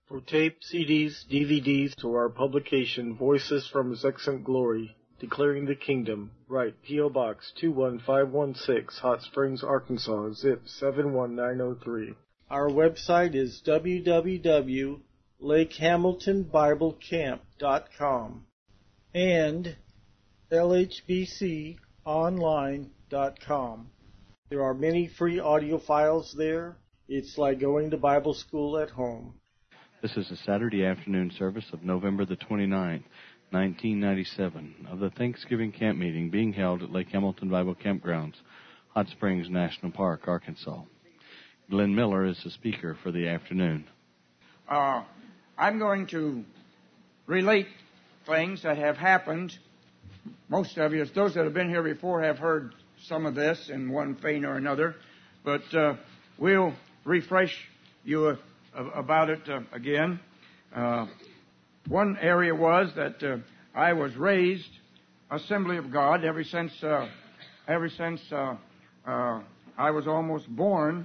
For tape, CDs, DVDs, to our publication, Voices from His Excellent Glory, Declaring the Kingdom, write P.O. Box 21516, Hot Springs, Arkansas, zip 71903. Our website is www.lakehamiltonbiblecamp.com and lhbconline.com. There are many free audio files there. It's like going to Bible school at home. This is a Saturday afternoon service of November the 29th, 1997, of the Thanksgiving camp meeting being held at Lake Hamilton Bible Campgrounds, Hot Springs National Park, Arkansas. Glenn Miller is the speaker for the afternoon. I'm going to relate things that have happened. Most of you, those that have been here before, have heard some of this in one vein or another, but we'll refresh you about it again. One area was that I was raised Assembly of God ever since I was almost born.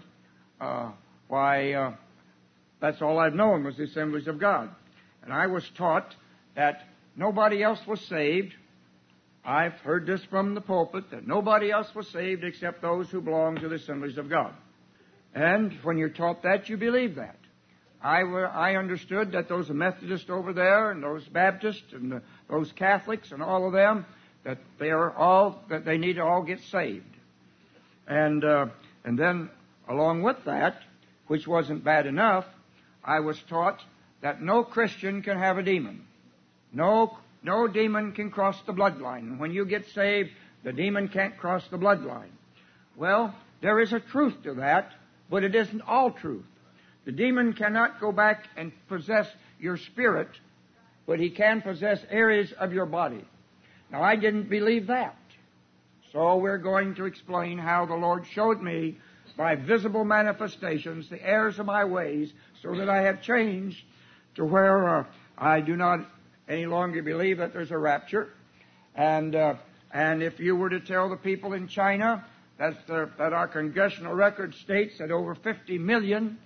That's all I've known was the Assemblies of God, and I was taught that nobody else was saved. I've heard this from the pulpit, that nobody else was saved except those who belong to the Assemblies of God. And when you're taught that, you believe that. I understood that those Methodists over there and those Baptists and those Catholics and all of them, that they need to all get saved. And then along with that, which wasn't bad enough, I was taught that no Christian can have a demon. No demon can cross the bloodline. When you get saved, the demon can't cross the bloodline. Well, there is a truth to that, but it isn't all truth. The demon cannot go back and possess your spirit, but he can possess areas of your body. Now, I didn't believe that. So we're going to explain how the Lord showed me by visible manifestations the errors of my ways, so that I have changed to where I do not any longer believe that there's a rapture. And if you were to tell the people in China that our congressional record states that over 50 million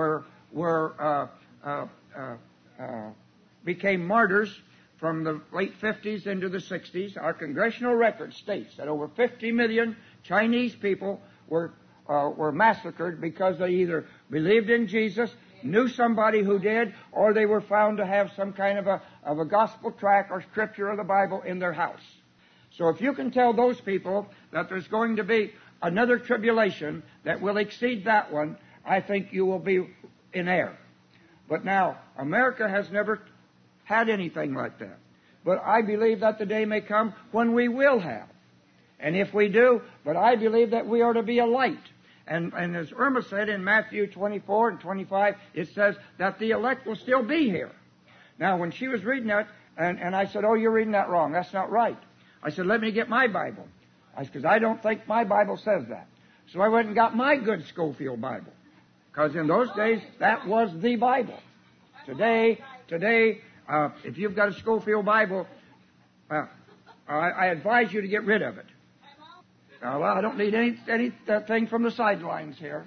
became martyrs from the late 50s into the 60s. Our congressional record states that over 50 million Chinese people were massacred because they either believed in Jesus, knew somebody who did, or they were found to have some kind of a gospel tract or scripture of the Bible in their house. So if you can tell those people that there's going to be another tribulation that will exceed that one, I think you will be in error. But now, America has never had anything like that. But I believe that the day may come when we will have. And if we do, but I believe that we are to be a light. And as Irma said in Matthew 24 and 25, it says that the elect will still be here. Now, when she was reading that, and I said, "Oh, you're reading that wrong. That's not right." I said, "Let me get my Bible." Because I don't think my Bible says that. So I went and got my good Schofield Bible. Because in those days, that was the Bible. Today, if you've got a Schofield Bible, I advise you to get rid of it. Well, I don't need anything from the sidelines here,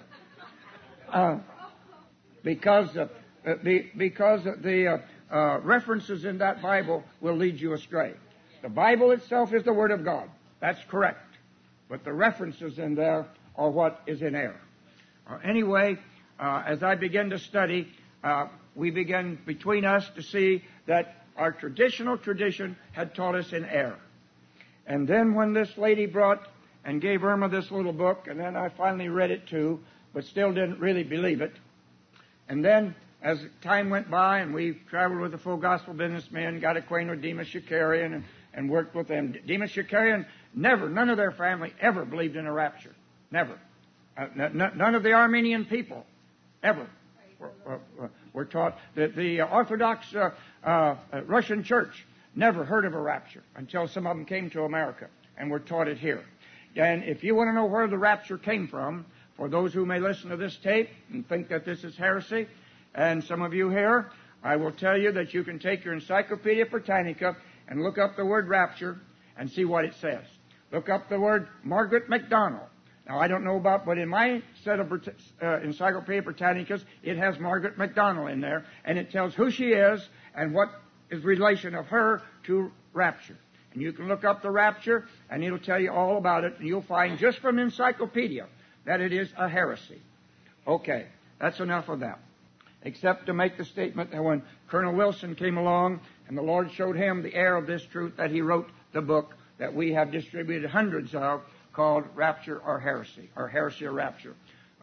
because the references in that Bible will lead you astray. The Bible itself is the Word of God. That's correct. But the references in there are what is in error. Anyway, as I began to study, we began between us to see that our traditional tradition had taught us in error. And then when this lady brought and gave Irma this little book, and then I finally read it too, but still didn't really believe it. And then as time went by and we traveled with the Full Gospel Businessmen, got acquainted with Demas Shakarian and worked with them. Demas Shakarian, none of their family ever believed in a rapture. Never. None of the Armenian people ever were taught. That the Orthodox Russian Church never heard of a rapture until some of them came to America and were taught it here. And if you want to know where the rapture came from, for those who may listen to this tape and think that this is heresy, and some of you here, I will tell you that you can take your Encyclopedia Britannica and look up the word rapture and see what it says. Look up the word Margaret MacDonald Now, I don't know about, but in my set of Encyclopedia Britannicas, it has Margaret MacDonald in there, and it tells who she is and what is relation of her to rapture. And you can look up the rapture, and it'll tell you all about it, and you'll find just from Encyclopedia that it is a heresy. Okay, that's enough of that. Except to make the statement that when Colonel Wilson came along and the Lord showed him the air of this truth, that he wrote the book that we have distributed hundreds of, called Rapture or Heresy, or Heresy or Rapture.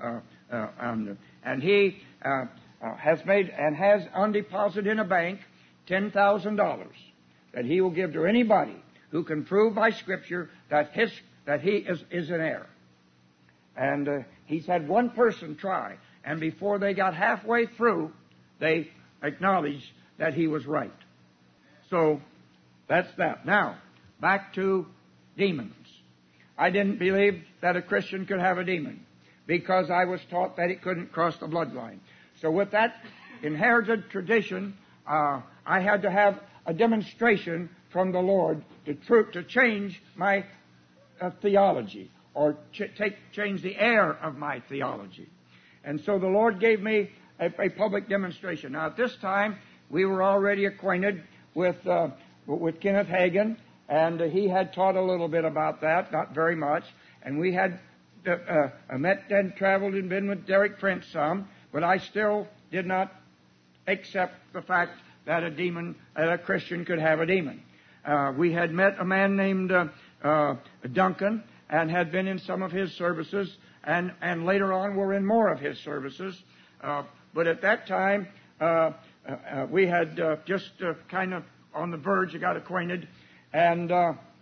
And he has made and has on deposit in a bank $10,000 that he will give to anybody who can prove by Scripture that he is an error. And he's had one person try, and before they got halfway through, they acknowledged that he was right. So that's that. Now, back to demons. I didn't believe that a Christian could have a demon because I was taught that it couldn't cross the bloodline. So with that inherited tradition, I had to have a demonstration from the Lord to change my theology, or change the air of my theology. And so the Lord gave me a public demonstration. Now, at this time, we were already acquainted with Kenneth Hagin, and he had taught a little bit about that, not very much. And we had met and traveled and been with Derek Prince some, but I still did not accept the fact that a Christian could have a demon. We had met a man named Duncan, and had been in some of his services, and later on were in more of his services. But at that time, we had just kind of on the verge of got acquainted, and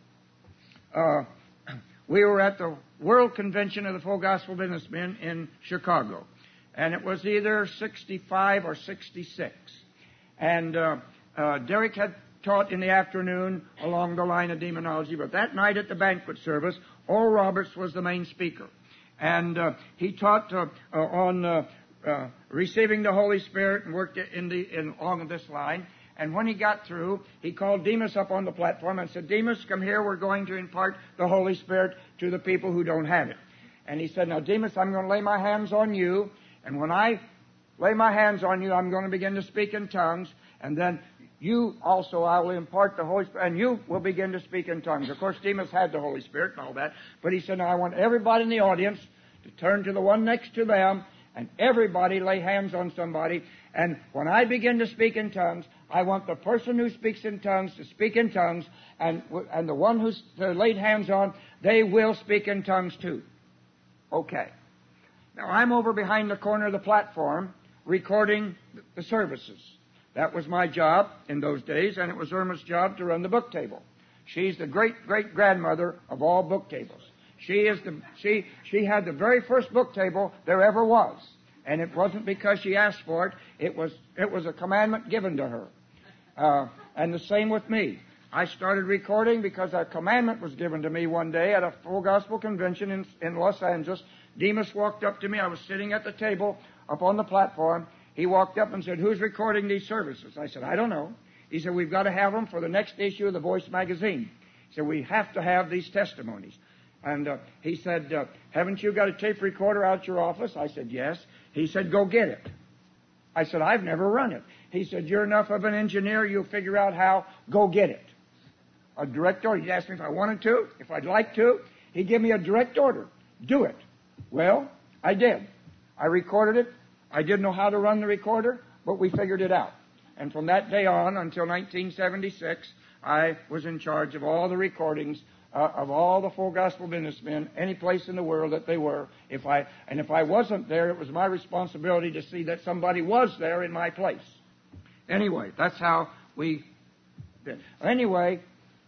we were at the World Convention of the Full Gospel Businessmen in Chicago. And it was either 65 or 66. And Derek had taught in the afternoon along the line of demonology, but that night at the banquet service, Oral Roberts was the main speaker. And he taught on receiving the Holy Spirit and worked along this line. And when he got through, he called Demas up on the platform and said, "Demas, come here. We're going to impart the Holy Spirit to the people who don't have it." And he said, "Now, Demas, I'm going to lay my hands on you. And when I lay my hands on you, I'm going to begin to speak in tongues. And then you also, I will impart the Holy Spirit, and you will begin to speak in tongues." Of course, Demas had the Holy Spirit and all that. But he said, "Now, I want everybody in the audience to turn to the one next to them, and everybody lay hands on somebody. And when I begin to speak in tongues, I want the person who speaks in tongues to speak in tongues, and the one who's laid hands on, they will speak in tongues too." Okay. Now, I'm over behind the corner of the platform recording the services. That was my job in those days, and it was Irma's job to run the book table. She's the great-great-grandmother of all book tables. She had the very first book table there ever was. And it wasn't because she asked for it. It was a commandment given to her. And the same with me. I started recording because a commandment was given to me one day at a Full Gospel Convention in Los Angeles. Demas walked up to me. I was sitting at the table up on the platform. He walked up and said, "Who's recording these services?" I said, "I don't know." He said, "We've got to have them for the next issue of the Voice magazine." He said, "We have to have these testimonies." And he said, "Haven't you got a tape recorder out your office?" I said, "Yes." He said, "Go get it." I said, "I've never run it." He said, "You're enough of an engineer, you'll figure out how. Go get it." A direct order. He asked me if I wanted to, if I'd like to. He gave me a direct order. Do it. Well, I did. I recorded it. I didn't know how to run the recorder, but we figured it out. And from that day on until 1976, I was in charge of all the recordings of all the Full Gospel Businessmen, any place in the world that they were. If I wasn't there, it was my responsibility to see that somebody was there in my place. Anyway, that's how we did. Anyway,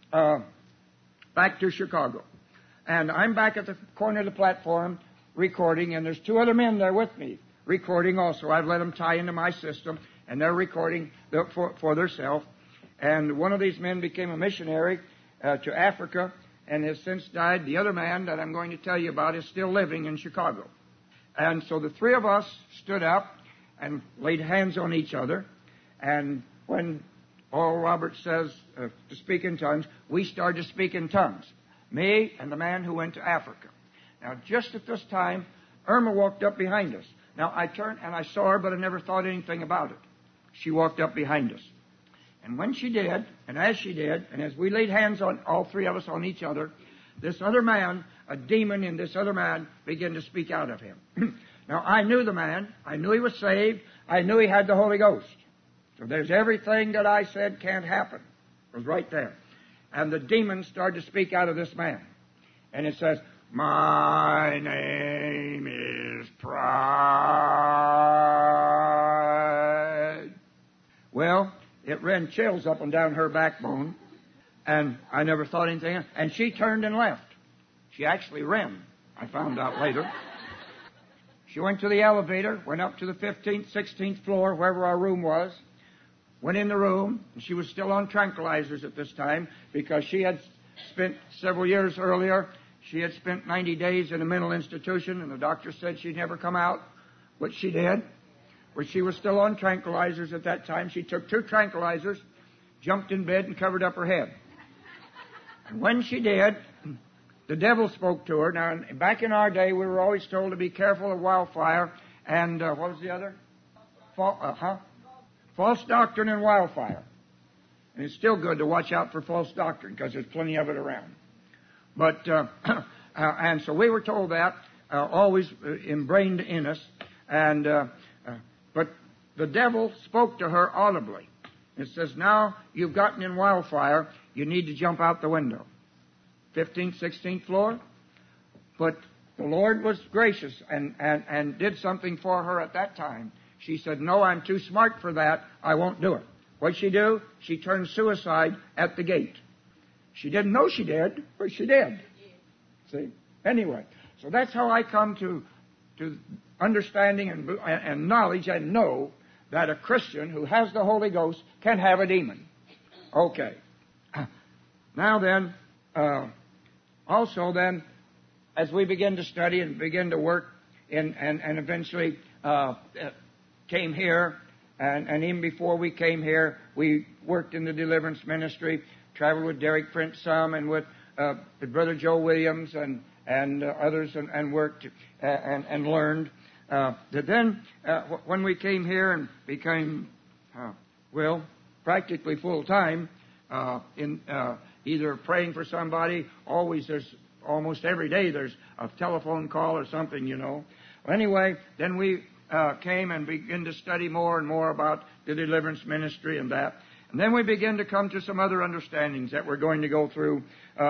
back to Chicago. And I'm back at the corner of the platform recording, and there's two other men there with me recording also. I've let them tie into my system, and they're recording for themselves. And one of these men became a missionary to Africa and has since died. The other man that I'm going to tell you about is still living in Chicago. And so the three of us stood up and laid hands on each other. And when Oral Roberts says to speak in tongues, we started to speak in tongues. Me and the man who went to Africa. Now, just at this time, Irma walked up behind us. Now, I turned and I saw her, but I never thought anything about it. She walked up behind us. And when she did, and as she did, and as we laid hands on, all three of us on each other, this other man, a demon in this other man, began to speak out of him. Now, I knew the man. I knew he was saved. I knew he had the Holy Ghost. So there's everything that I said can't happen. It was right there. And the demon started to speak out of this man. And it says, "My name is Pride." Well, it ran chills up and down her backbone. And I never thought anything. And she turned and left. She actually ran, I found out later. She went to the elevator, went up to the 15th, 16th floor, wherever our room was, went in the room, and she was still on tranquilizers at this time because she had spent several years earlier, she had spent 90 days in a mental institution, and the doctor said she'd never come out, which she did. But she was still on tranquilizers at that time. She took 2 tranquilizers, jumped in bed, and covered up her head. And when she did, the devil spoke to her. Now, back in our day, we were always told to be careful of wildfire and, what was the other? False doctrine and wildfire. And it's still good to watch out for false doctrine because there's plenty of it around. But, and so we were told that, always ingrained in us. And, but the devil spoke to her audibly. It says, "Now you've gotten in wildfire, you need to jump out the window." 15th, 16th floor. But the Lord was gracious and did something for her at that time. She said, "No, I'm too smart for that. I won't do it." What'd she do? She turned suicide at the gate. She didn't know she did, but she did. See? Anyway, so that's how I come to understanding and knowledge and know that a Christian who has the Holy Ghost can have a demon. Okay. Now then, also then, as we begin to study and begin to work and eventually came here, and even before we came here, we worked in the deliverance ministry, traveled with Derek Prince some, and with Brother Joe Williams and others, and worked and learned. That then, when we came here and became, practically full time in either praying for somebody, almost every day there's a telephone call or something, you know. Anyway, then we came and began to study more and more about the deliverance ministry and that. And then we begin to come to some other understandings that we're going to go through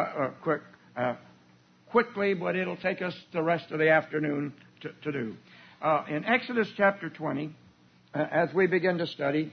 quickly, but it'll take us the rest of the afternoon to do. In Exodus chapter 20, as we begin to study,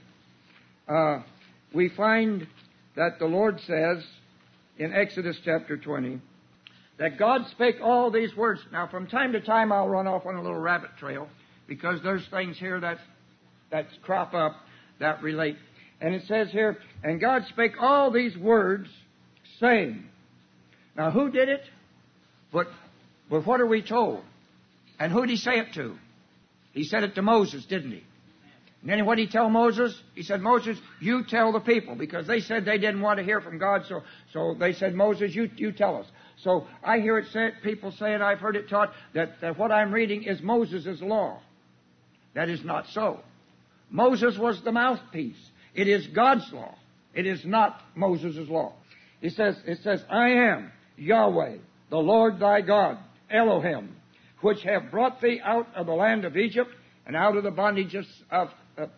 we find that the Lord says in Exodus chapter 20 that God spake all these words. Now, from time to time, I'll run off on a little rabbit trail because there's things here that crop up that relate. And it says here, "And God spake all these words, saying." Now, who did it? But what are we told? And who did he say it to? He said it to Moses, didn't he? And then what did he tell Moses? He said, "Moses, you tell the people," because they said they didn't want to hear from God. So they said, "Moses, you tell us." So I hear it said, people say it, I've heard it taught, that what I'm reading is Moses' law. That is not so. Moses was the mouthpiece. It is God's law. It is not Moses' law. It says, "I am Yahweh, the Lord thy God, Elohim, which have brought thee out of the land of Egypt and out of the bondages of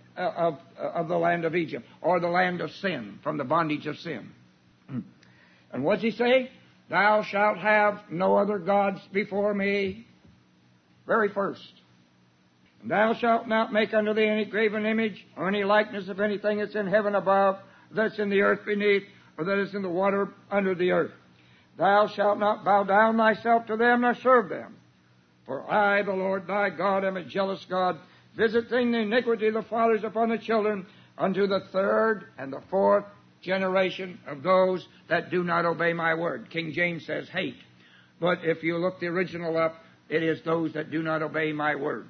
the land of Egypt," or the land of sin, from the bondage of sin. And what's he say? "Thou shalt have no other gods before me." Very first. "And thou shalt not make unto thee any graven image or any likeness of anything that's in heaven above, that's in the earth beneath, or that is in the water under the earth. Thou shalt not bow down thyself to them nor serve them. For I, the Lord thy God, am a jealous God, visiting the iniquity of the fathers upon the children unto the 3rd and the 4th generation of those that do not obey my word." King James says hate. But if you look the original up, it is those that do not obey my word.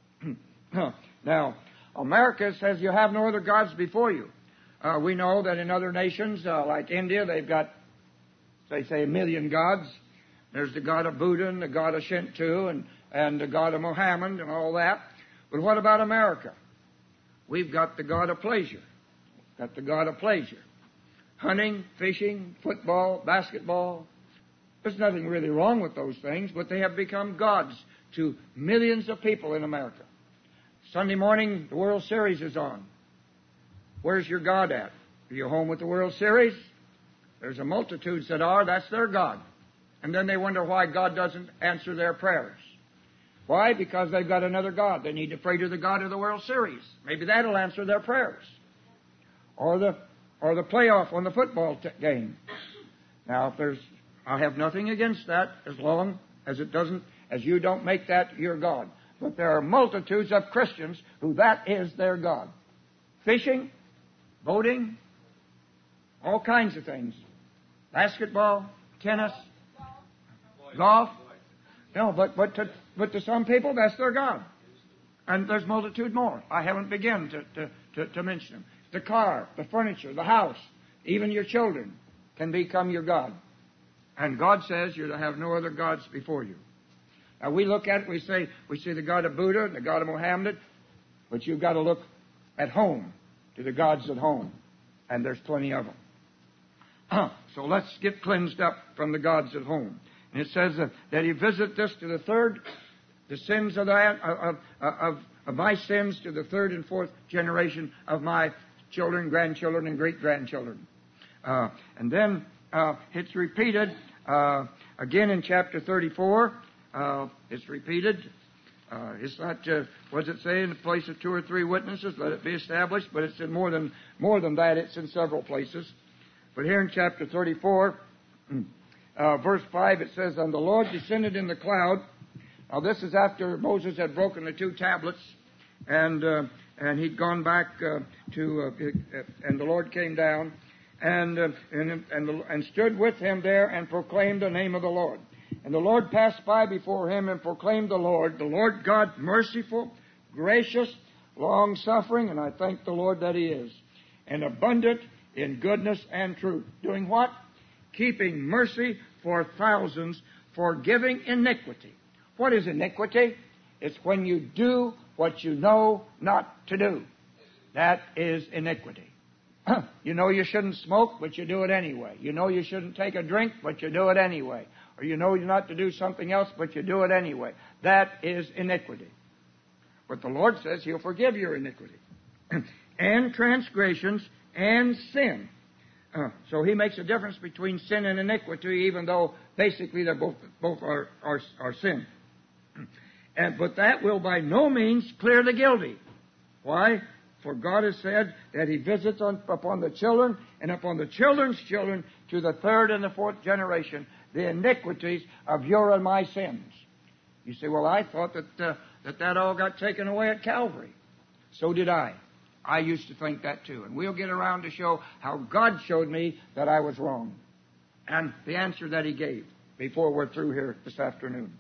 Now, America says you have no other gods before you. We know that in other nations, like India, they've got, they say, 1 million gods. There's the God of Buddha and the God of Shinto and the God of Muhammad and all that. But what about America? We've got the God of pleasure. Got the God of pleasure. Hunting, fishing, football, basketball. There's nothing really wrong with those things, but they have become gods to millions of people in America. Sunday morning, the World Series is on. Where's your God at? Are you home with the World Series? There's a multitudes that are. That's their God. And then they wonder why God doesn't answer their prayers. Why? Because they've got another God. They need to pray to the God of the World Series. Maybe that'll answer their prayers. Or the playoff on the football game. Now, I have nothing against that as long as as you don't make that your God. But there are multitudes of Christians who that is their God. Fishing, boating, all kinds of things. Basketball, tennis, golf. No, but to some people, that's their God. And there's multitude more. I haven't begun to mention them. The car, the furniture, the house, even your children can become your God. And God says you're to have no other gods before you. Now we look at it, we see the God of Buddha and the God of Muhammad, but you've got to look at home, to the gods at home. And there's plenty of them. So let's get cleansed up from the gods at home. And it says that He visit this to the sins of my sins to the third and fourth generation of my children, grandchildren, and great-grandchildren. And then it's repeated again in chapter 34. It's repeated. It's not, what does it say? In the place of 2 or 3 witnesses, let it be established. But it's in more than that. It's in several places. But here in chapter 34, verse 5, it says, "And the Lord descended in the cloud." Now this is after Moses had broken the 2 tablets, and he'd gone back and the Lord came down and stood with him there and proclaimed the name of the Lord. And the Lord passed by before him and proclaimed the Lord God merciful, gracious, long-suffering, and I thank the Lord that He is, and abundant in goodness and truth. Doing what? Keeping mercy for thousands, forgiving iniquity. What is iniquity? It's when you do what you know not to do. That is iniquity. You know you shouldn't smoke, but you do it anyway. You know you shouldn't take a drink, but you do it anyway. Or you know you're not to do something else, but you do it anyway. That is iniquity. But the Lord says He'll forgive your iniquity. And transgressions and sin. So He makes a difference between sin and iniquity, even though basically they're both are sin. But that will by no means clear the guilty. Why? For God has said that He visits upon the children and upon the children's children to the third and the fourth generation the iniquities of your and my sins. You say, well, I thought that all got taken away at Calvary. So did I. I used to think that too. And we'll get around to show how God showed me that I was wrong. And the answer that He gave before we're through here this afternoon.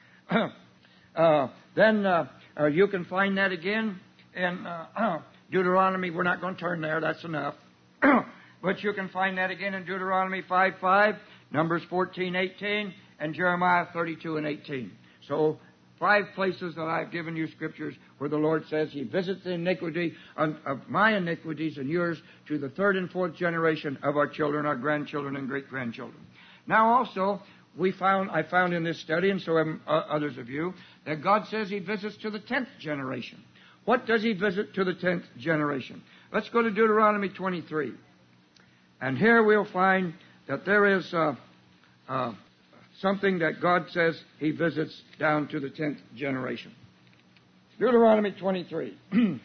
Then you can find that again in Deuteronomy. We're not going to turn there. That's enough. But you can find that again in Deuteronomy 5:5, Numbers 14:18, and Jeremiah 32:18. So 5 places that I've given you scriptures where the Lord says He visits the iniquity of my iniquities and yours to the third and fourth generation of our children, our grandchildren, and great-grandchildren. Now also, I found in this study, and so have others of you, that God says He visits to the 10th generation. What does He visit to the 10th generation? Let's go to Deuteronomy 23. And here we'll find that there is something that God says He visits down to the 10th generation. Deuteronomy 23.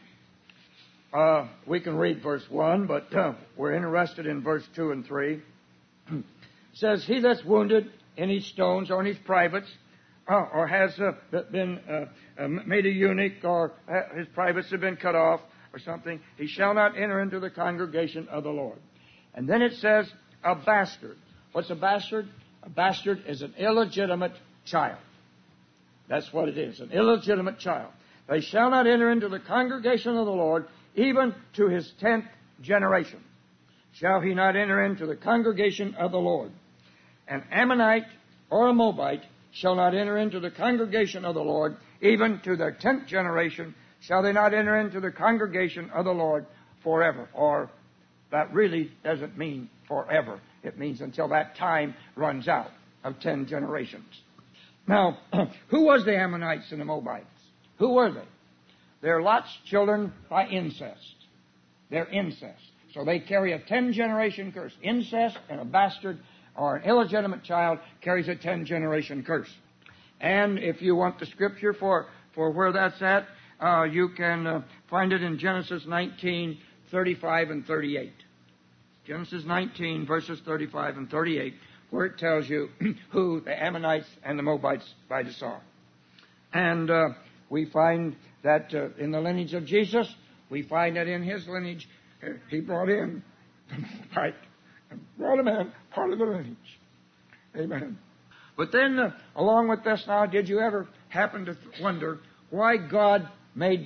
We can read verse 1, but we're interested in verse 2 and 3. It says, "He that's wounded in his stones or in his privates, or has been made a eunuch, or his privates have been cut off, or something, he shall not enter into the congregation of the Lord." And then it says, a bastard. What's a bastard? A bastard is an illegitimate child. That's what it is, an illegitimate child. They shall not enter into the congregation of the Lord, even to his 10th generation. Shall he not enter into the congregation of the Lord? An Ammonite or a Moabite shall not enter into the congregation of the Lord, even to their 10th generation shall they not enter into the congregation of the Lord forever. Or that really doesn't mean forever. It means until that time runs out of 10 generations. Now, who was the Ammonites and the Moabites? Who were they? They're Lot's children by incest. They're incest. So they carry a 10-generation curse. Incest and a bastard or an illegitimate child carries a 10-generation curse. And if you want the scripture for where that's at, you can find it in Genesis 19, 35 and 38. Genesis 19, verses 35 and 38, where it tells you who the Ammonites and the Moabites by the saw. And we find that in the lineage of Jesus, we find that in his lineage, he brought in the Moabite and brought him in part of the lineage. Amen. But then, along with this now, did you ever happen to wonder why God made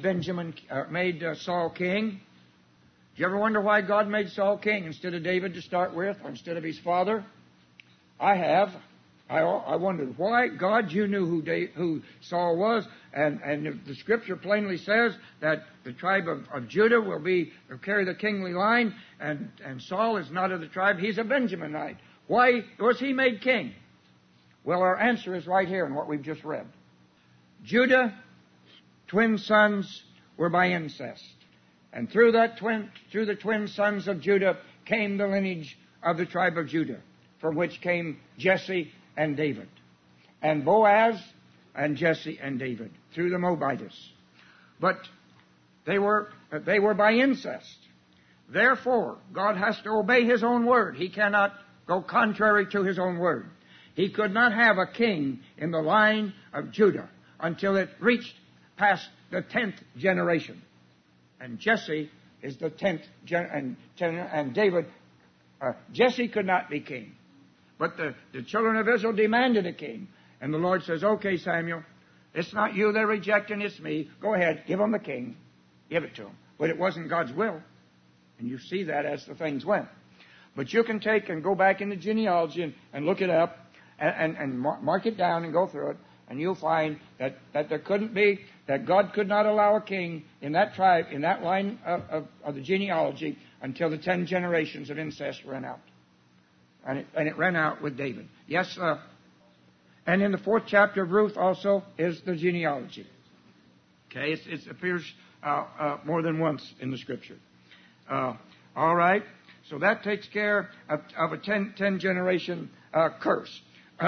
Saul king? Did you ever wonder why God made Saul king instead of David to start with, or instead of his father? I have. I wondered why. God, you knew who Saul was, and the Scripture plainly says that the tribe of Judah will carry the kingly line, and Saul is not of the tribe. He's a Benjaminite. Why was he made king? Well, our answer is right here in what we've just read. Judah, twin sons, were by incest. And through the twin sons of Judah came the lineage of the tribe of Judah, from which came Jesse and David. And Boaz and Jesse and David, through the Moabites. But they were by incest. Therefore, God has to obey His own word. He cannot go contrary to His own word. He could not have a king in the line of Judah until it reached past the 10th generation. And Jesse is the 10th and David, Jesse could not be king. But the children of Israel demanded a king. And the Lord says, okay, Samuel, it's not you they're rejecting, it's me. Go ahead, give them the king. Give it to them. But it wasn't God's will. And you see that as the things went. But you can take and go back in the genealogy and look it up and mark it down and go through it. And you'll find that there couldn't be, that God could not allow a king in that tribe, in that line of the genealogy, until the 10 generations of incest ran out. And it ran out with David. Yes, and in the 4th chapter of Ruth also is the genealogy. Okay, it appears more than once in the Scripture. All right, so that takes care of a 10 generation curse.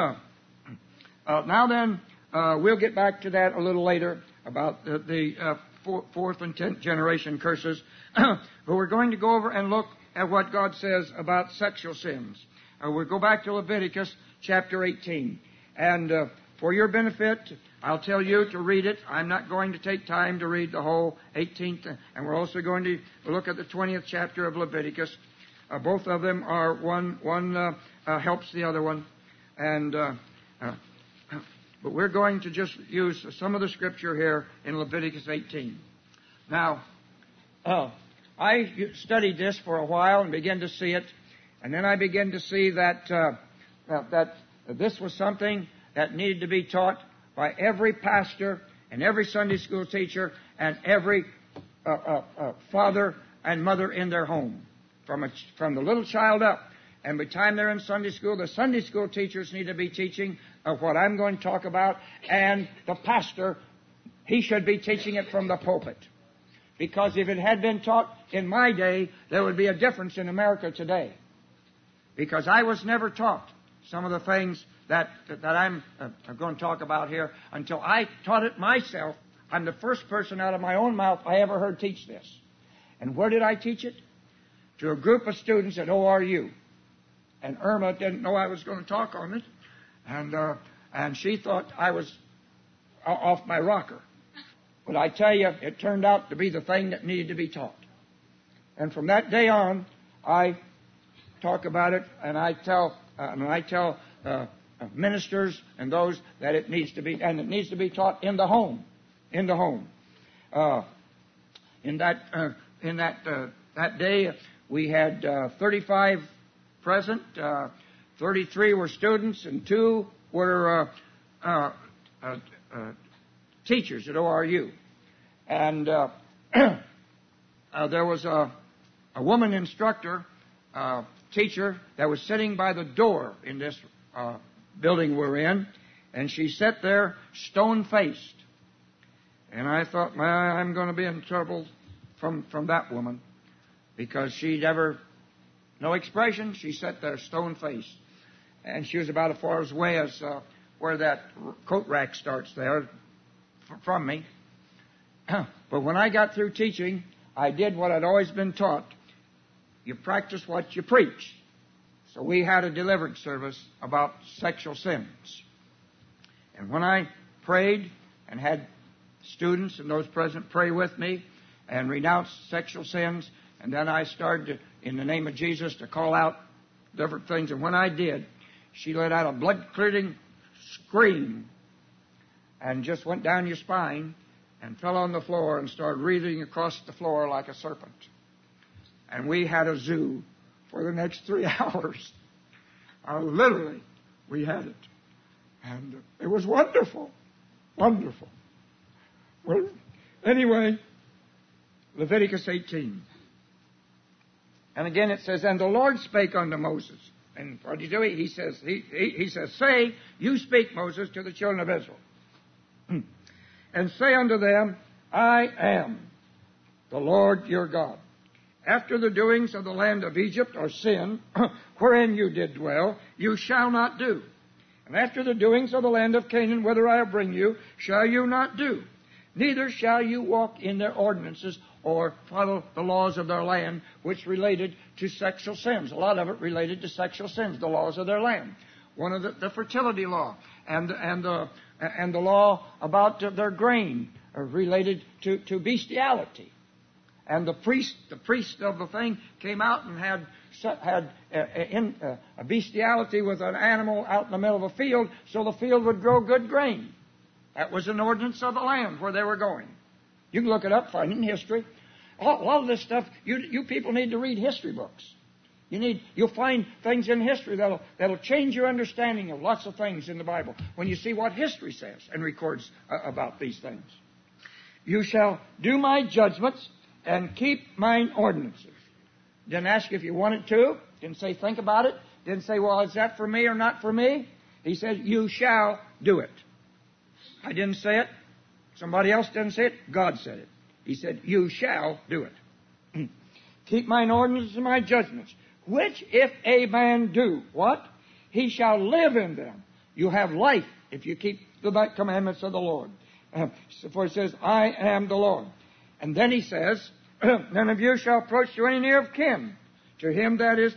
Now then, we'll get back to that a little later about the 4th and 10th generation curses. But we're going to go over and look at what God says about sexual sins. We'll go back to Leviticus chapter 18. And for your benefit, I'll tell you to read it. I'm not going to take time to read the whole 18th. And we're also going to look at the 20th chapter of Leviticus. Both of them are one helps the other one. And but we're going to just use some of the scripture here in Leviticus 18. Now, I studied this for a while and began to see it. And then I began to see that this was something that needed to be taught by every pastor and every Sunday school teacher and every father and mother in their home, from the little child up. And by the time they're in Sunday school, the Sunday school teachers need to be teaching of what I'm going to talk about, and the pastor, he should be teaching it from the pulpit. Because if it had been taught in my day, there would be a difference in America today. Because I was never taught some of the things that I'm going to talk about here until I taught it myself. I'm the first person out of my own mouth I ever heard teach this. And where did I teach it? To a group of students at ORU. And Irma didn't know I was going to talk on it. And she thought I was off my rocker. But I tell you, it turned out to be the thing that needed to be taught. And from that day on, I talk about it, and I tell ministers and those that it needs to be, and it needs to be taught in the home, in the home. That day, we had 35 present. 33 were students, and 2 were teachers at ORU. And there was a woman instructor, teacher, that was sitting by the door in this building we're in, and she sat there stone-faced. And I thought, I'm going to be in trouble from that woman, because she'd no expression. She sat there stone-faced. And she was about as far away as where that coat rack starts there from me. But when I got through teaching, I did what I'd always been taught. You practice what you preach. So we had a deliverance service about sexual sins. And when I prayed and had students and those present pray with me and renounce sexual sins, and then I started to, in the name of Jesus, to call out different things. And when I did, she let out a blood-curdling scream and just went down your spine and fell on the floor and started writhing across the floor like a serpent. And we had a zoo for the next 3 hours. Literally, we had it. And it was wonderful. Wonderful. Well, anyway, Leviticus 18. And again it says, and the Lord spake unto Moses. And what did he do? He says, say, you speak, Moses, to the children of Israel. And say unto them, I am the Lord your God. After the doings of the land of Egypt, or sin, wherein you did dwell, you shall not do. And after the doings of the land of Canaan, whither I bring you, shall you not do. Neither shall you walk in their ordinances, or follow the laws of their land, which related to sexual sins. A lot of it related to sexual sins, the laws of their land. One of the fertility law, and the law about their grain, related to bestiality. And the priest of the thing came out and had a bestiality with an animal out in the middle of a field, so the field would grow good grain. That was an ordinance of the land where they were going. You can look it up, find it in history. All of this stuff, you people need to read history books. You'll find things in history that'll change your understanding of lots of things in the Bible when you see what history says and records about these things. You shall do my judgments and keep mine ordinances. Didn't ask if you wanted to. Didn't say think about it. Didn't say, well, is that for me or not for me? He said, you shall do it. I didn't say it. Somebody else didn't say it. God said it. He said, you shall do it. Keep mine ordinances and my judgments, which if a man do, what? He shall live in them. You have life if you keep the commandments of the Lord. For it says, I am the Lord. And then he says, none of you shall approach to any near of kin. To him that is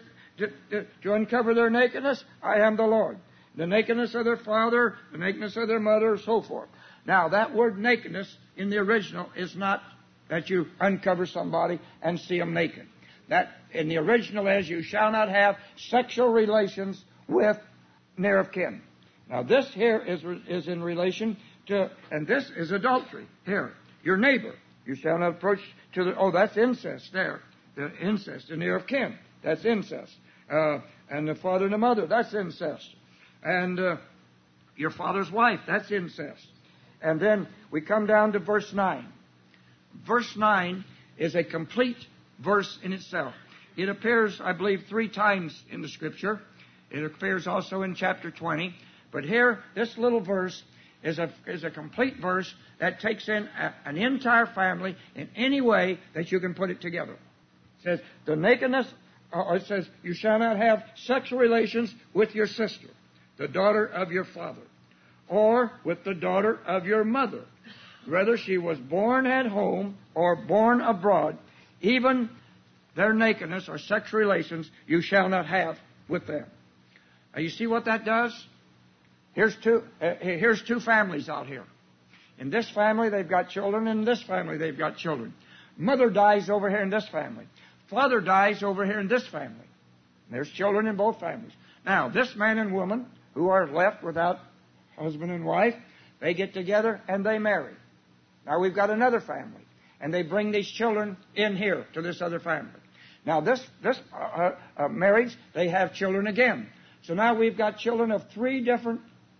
to uncover their nakedness, I am the Lord. The nakedness of their father, the nakedness of their mother, so forth. Now, that word nakedness in the original is not that you uncover somebody and see them naked. That in the original is you shall not have sexual relations with near of kin. Now, this here is in relation to, and this is adultery. Here, your neighbor. You shall not approach to the, that's incest there. The incest, the near of kin. That's incest. And the father and the mother, that's incest. And your father's wife, that's incest. And then we come down to verse 9. Verse 9 is a complete verse in itself. It appears, I believe, 3 times in the Scripture. It appears also in chapter 20. But here, this little verse is a complete verse that takes in an entire family in any way that you can put it together. It says, the nakedness, or it says, you shall not have sexual relations with your sister, the daughter of your father, or with the daughter of your mother, whether she was born at home or born abroad, even their nakedness or sexual relations you shall not have with them. Now, you see what that does? Here's two families out here. In this family, they've got children. In this family, they've got children. Mother dies over here in this family. Father dies over here in this family. There's children in both families. Now, this man and woman who are left without husband and wife, they get together and they marry. Now, we've got another family. And they bring these children in here to this other family. Now, this marriage, they have children again. So now we've got children of 3 different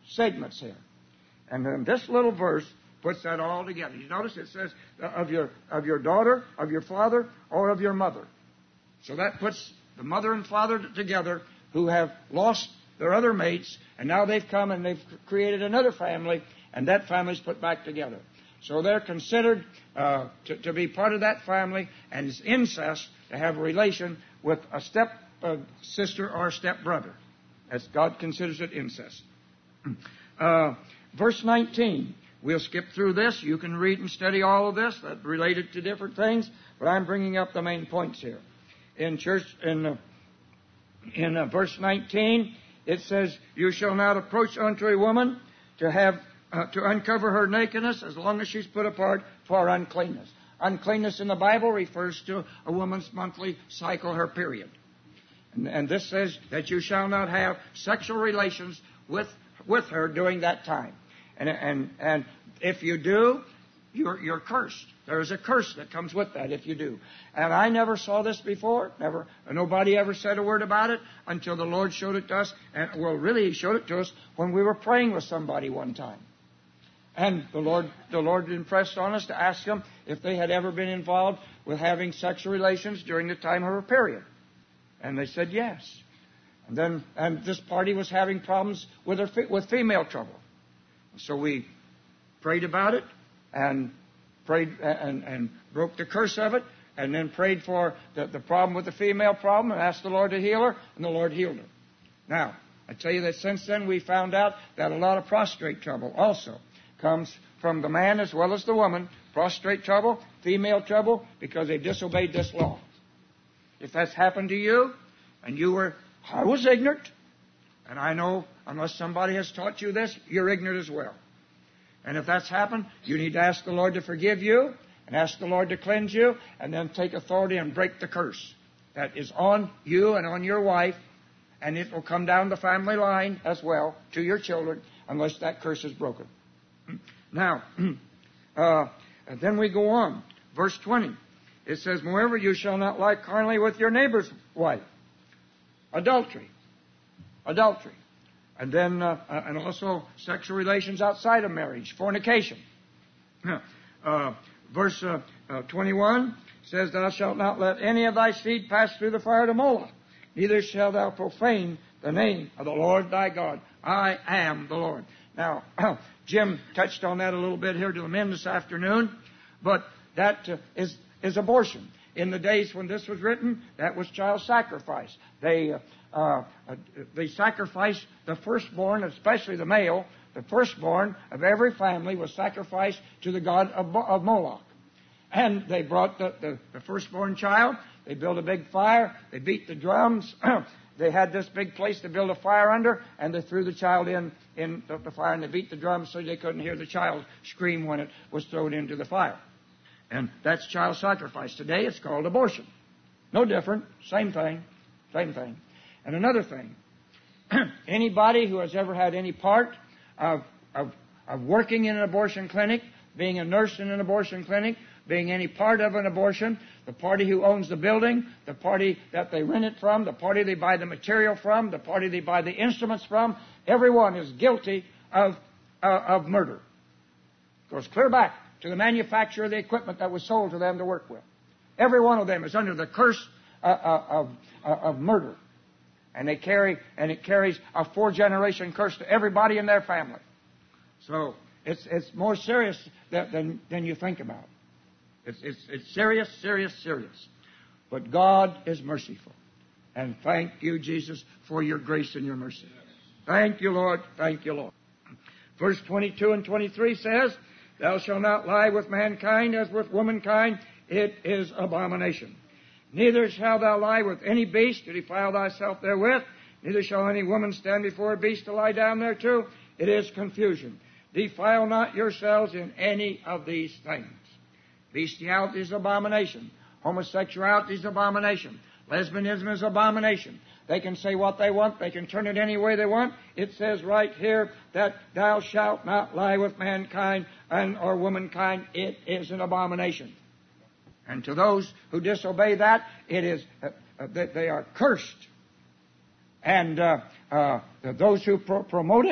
segments here. And then this little verse puts that all together. You notice it says of your daughter, of your father, or of your mother. So that puts the mother and father together who have lost their other mates, and now they've come and they've created another family, and that family's put back together. So they're considered to be part of that family, and it's incest to have a relation with a step sister or a step brother, as God considers it incest. Verse 19. We'll skip through this. You can read and study all of this that related to different things, but I'm bringing up the main points here. In verse 19, it says, "You shall not approach unto a woman to uncover her nakedness as long as she's put apart for uncleanness." Uncleanness in the Bible refers to a woman's monthly cycle, her period. And this says that you shall not have sexual relations with her during that time. And if you do, you're cursed. There is a curse that comes with that if you do. And I never saw this before. Nobody ever said a word about it until the Lord showed it to us. And really, He showed it to us when we were praying with somebody one time. And the Lord impressed on us to ask them if they had ever been involved with having sexual relations during the time of her period. And they said yes. And this party was having problems with female trouble. So we prayed about it and prayed and broke the curse of it, and then prayed for the problem with the female problem and asked the Lord to heal her, and the Lord healed her. Now, I tell you that since then we found out that a lot of prostrate trouble also comes from the man as well as the woman. Prostrate trouble, female trouble, because they disobeyed this law. If that's happened to you, and I was ignorant, and I know unless somebody has taught you this, you're ignorant as well. And if that's happened, you need to ask the Lord to forgive you, and ask the Lord to cleanse you, and then take authority and break the curse that is on you and on your wife, and it will come down the family line as well to your children unless that curse is broken. Now, and then we go on. Verse 20. It says, "Moreover, you shall not lie carnally with your neighbor's wife." Adultery. And then, and also sexual relations outside of marriage, fornication. Verse 21 says, "Thou shalt not let any of thy seed pass through the fire to Moloch, neither shalt thou profane the name of the Lord thy God. I am the Lord." Now, Jim touched on that a little bit here to the men this afternoon, but that is abortion. In the days when this was written, that was child sacrifice. They sacrificed the firstborn, especially the male. The firstborn of every family was sacrificed to the god of Moloch. And they brought the firstborn child. They built a big fire. They beat the drums. They had this big place to build a fire under, and they threw the child in the fire, and they beat the drums so they couldn't hear the child scream when it was thrown into the fire. And that's child sacrifice. Today it's called abortion. No different. Same thing. And another thing. Anybody who has ever had any part of working in an abortion clinic, being a nurse in an abortion clinic, being any part of an abortion, the party who owns the building, the party that they rent it from, the party they buy the material from, the party they buy the instruments from, everyone is guilty of murder. Goes clear back to the manufacturer of the equipment that was sold to them to work with. Every one of them is under the curse of murder. And it carries a 4-generation curse to everybody in their family. So it's more serious than you think about. It's serious. But God is merciful. And thank you, Jesus, for your grace and your mercy. Thank you, Lord. Verse 22 and 23 says, "Thou shalt not lie with mankind as with womankind. It is abomination. Neither shalt thou lie with any beast to defile thyself therewith. Neither shall any woman stand before a beast to lie down thereto. It is confusion. Defile not yourselves in any of these things." Bestiality is abomination. Homosexuality is abomination. Lesbianism is abomination. They can say what they want. They can turn it any way they want. It says right here that thou shalt not lie with mankind or womankind. It is an abomination. And to those who disobey that, it is that they are cursed. And those who promote it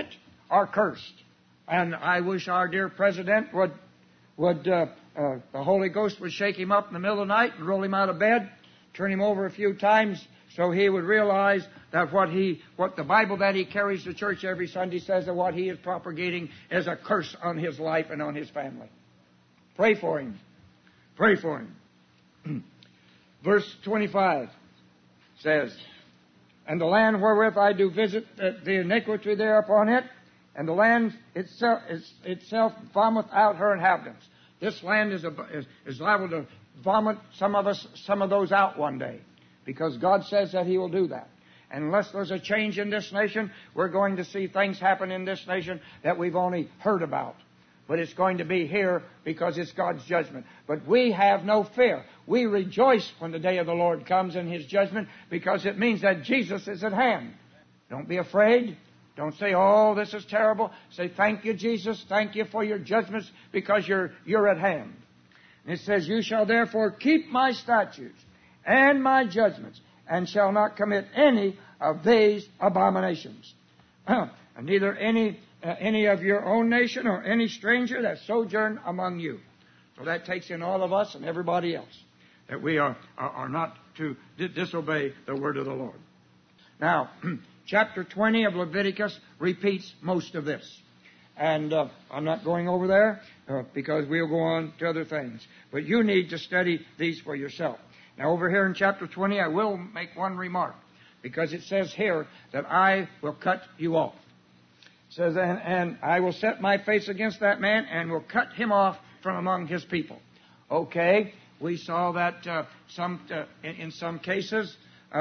are cursed. And I wish our dear President the Holy Ghost would shake him up in the middle of the night and roll him out of bed, turn him over a few times, so he would realize that what the Bible that he carries to church every Sunday says that what he is propagating is a curse on his life and on his family. Pray for him. Pray for him. Verse 25 says, "And the land wherewith I do visit the iniquity thereupon it, and the land itself vomit out her inhabitants." This land is liable to vomit some of those out one day, because God says that He will do that. And unless there's a change in this nation, we're going to see things happen in this nation that we've only heard about. But it's going to be here because it's God's judgment. But we have no fear. We rejoice when the day of the Lord comes in His judgment, because it means that Jesus is at hand. Don't be afraid. Don't say, "Oh, this is terrible." Say, "Thank you, Jesus. Thank you for your judgments, because you're at hand." And it says, "You shall therefore keep my statutes and my judgments, and shall not commit any of these abominations. And neither any of your own nation or any stranger that sojourn among you." So that takes in all of us and everybody else, that we are not to disobey the word of the Lord. Now, chapter 20 of Leviticus repeats most of this. And I'm not going over there because we'll go on to other things. But you need to study these for yourself. Now, over here in chapter 20, I will make one remark, because it says here that I will cut you off. It says, and I will set my face against that man and will cut him off from among his people. Okay, we saw that in some cases,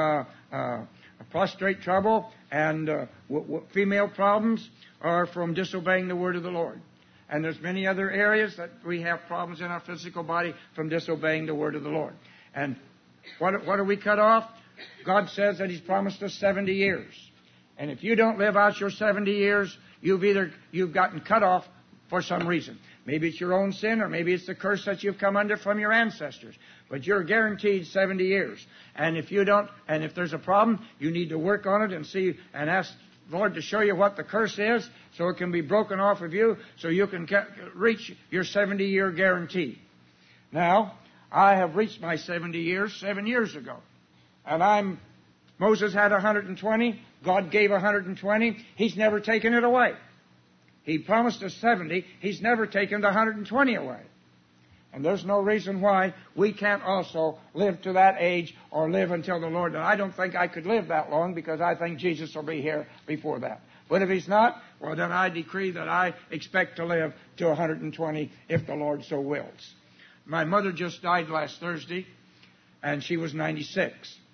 prostrate trouble and female problems are from disobeying the word of the Lord. And there's many other areas that we have problems in our physical body from disobeying the word of the Lord. And what are we cut off? God says that He's promised us 70 years. And if you don't live out your 70 years, you've gotten cut off for some reason. Maybe it's your own sin, or maybe it's the curse that you've come under from your ancestors. But you're guaranteed 70 years. And if there's a problem, you need to work on it and see and ask the Lord to show you what the curse is, so it can be broken off of you, so you can reach your 70-year guarantee. Now, I have reached my 70 years 7 years ago. And Moses had 120. God gave 120. He's never taken it away. He promised us 70. He's never taken the 120 away. And there's no reason why we can't also live to that age or live until the Lord. And I don't think I could live that long, because I think Jesus will be here before that. But if He's not, well, then I decree that I expect to live to 120 if the Lord so wills. My mother just died last Thursday, and she was 96.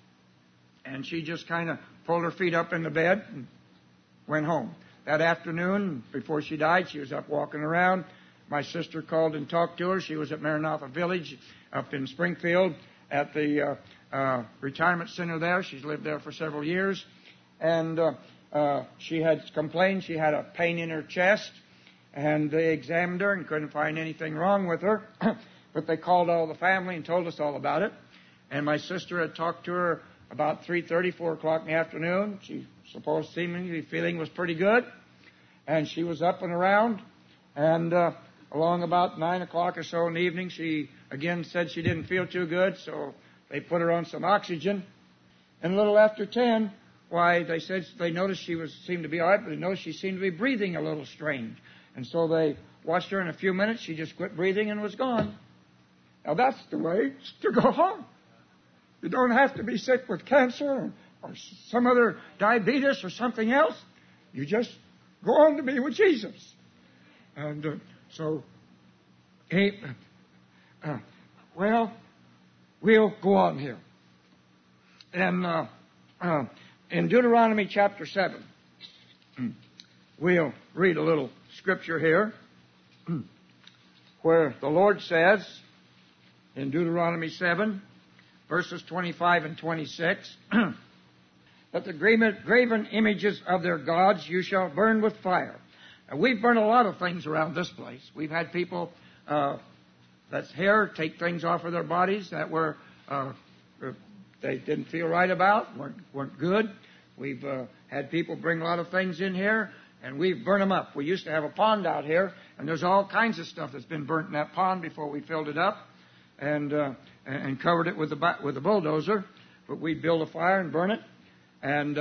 And she just kind of pulled her feet up in the bed and went home. That afternoon, before she died, she was up walking around. My sister called and talked to her. She was at Maranatha Village up in Springfield at the retirement center there. She's lived there for several years. And she had complained she had a pain in her chest. And they examined her and couldn't find anything wrong with her. But they called all the family and told us all about it. And my sister had talked to her about 3:30, 4 o'clock in the afternoon. She supposed seemingly feeling was pretty good. And she was up and around. And along about 9 o'clock or so in the evening, she again said she didn't feel too good. So they put her on some oxygen. And a little after 10, they said they noticed she seemed to be all right, but they noticed she seemed to be breathing a little strange. And so they watched her in a few minutes. She just quit breathing and was gone. Now that's the way to go home. You don't have to be sick with cancer or some other diabetes or something else. You just go on to be with Jesus. And we'll go on here. And in Deuteronomy chapter 7, we'll read a little scripture here where the Lord says in Deuteronomy 7, verses 25 and 26, that the graven images of their gods you shall burn with fire. Now, we've burned a lot of things around this place. We've had people that's here take things off of their bodies that were they didn't feel right about, weren't good. We've had people bring a lot of things in here and we burn them up. We used to have a pond out here, and there's all kinds of stuff that's been burnt in that pond before we filled it up and covered it with a bulldozer. But we'd build a fire and burn it. And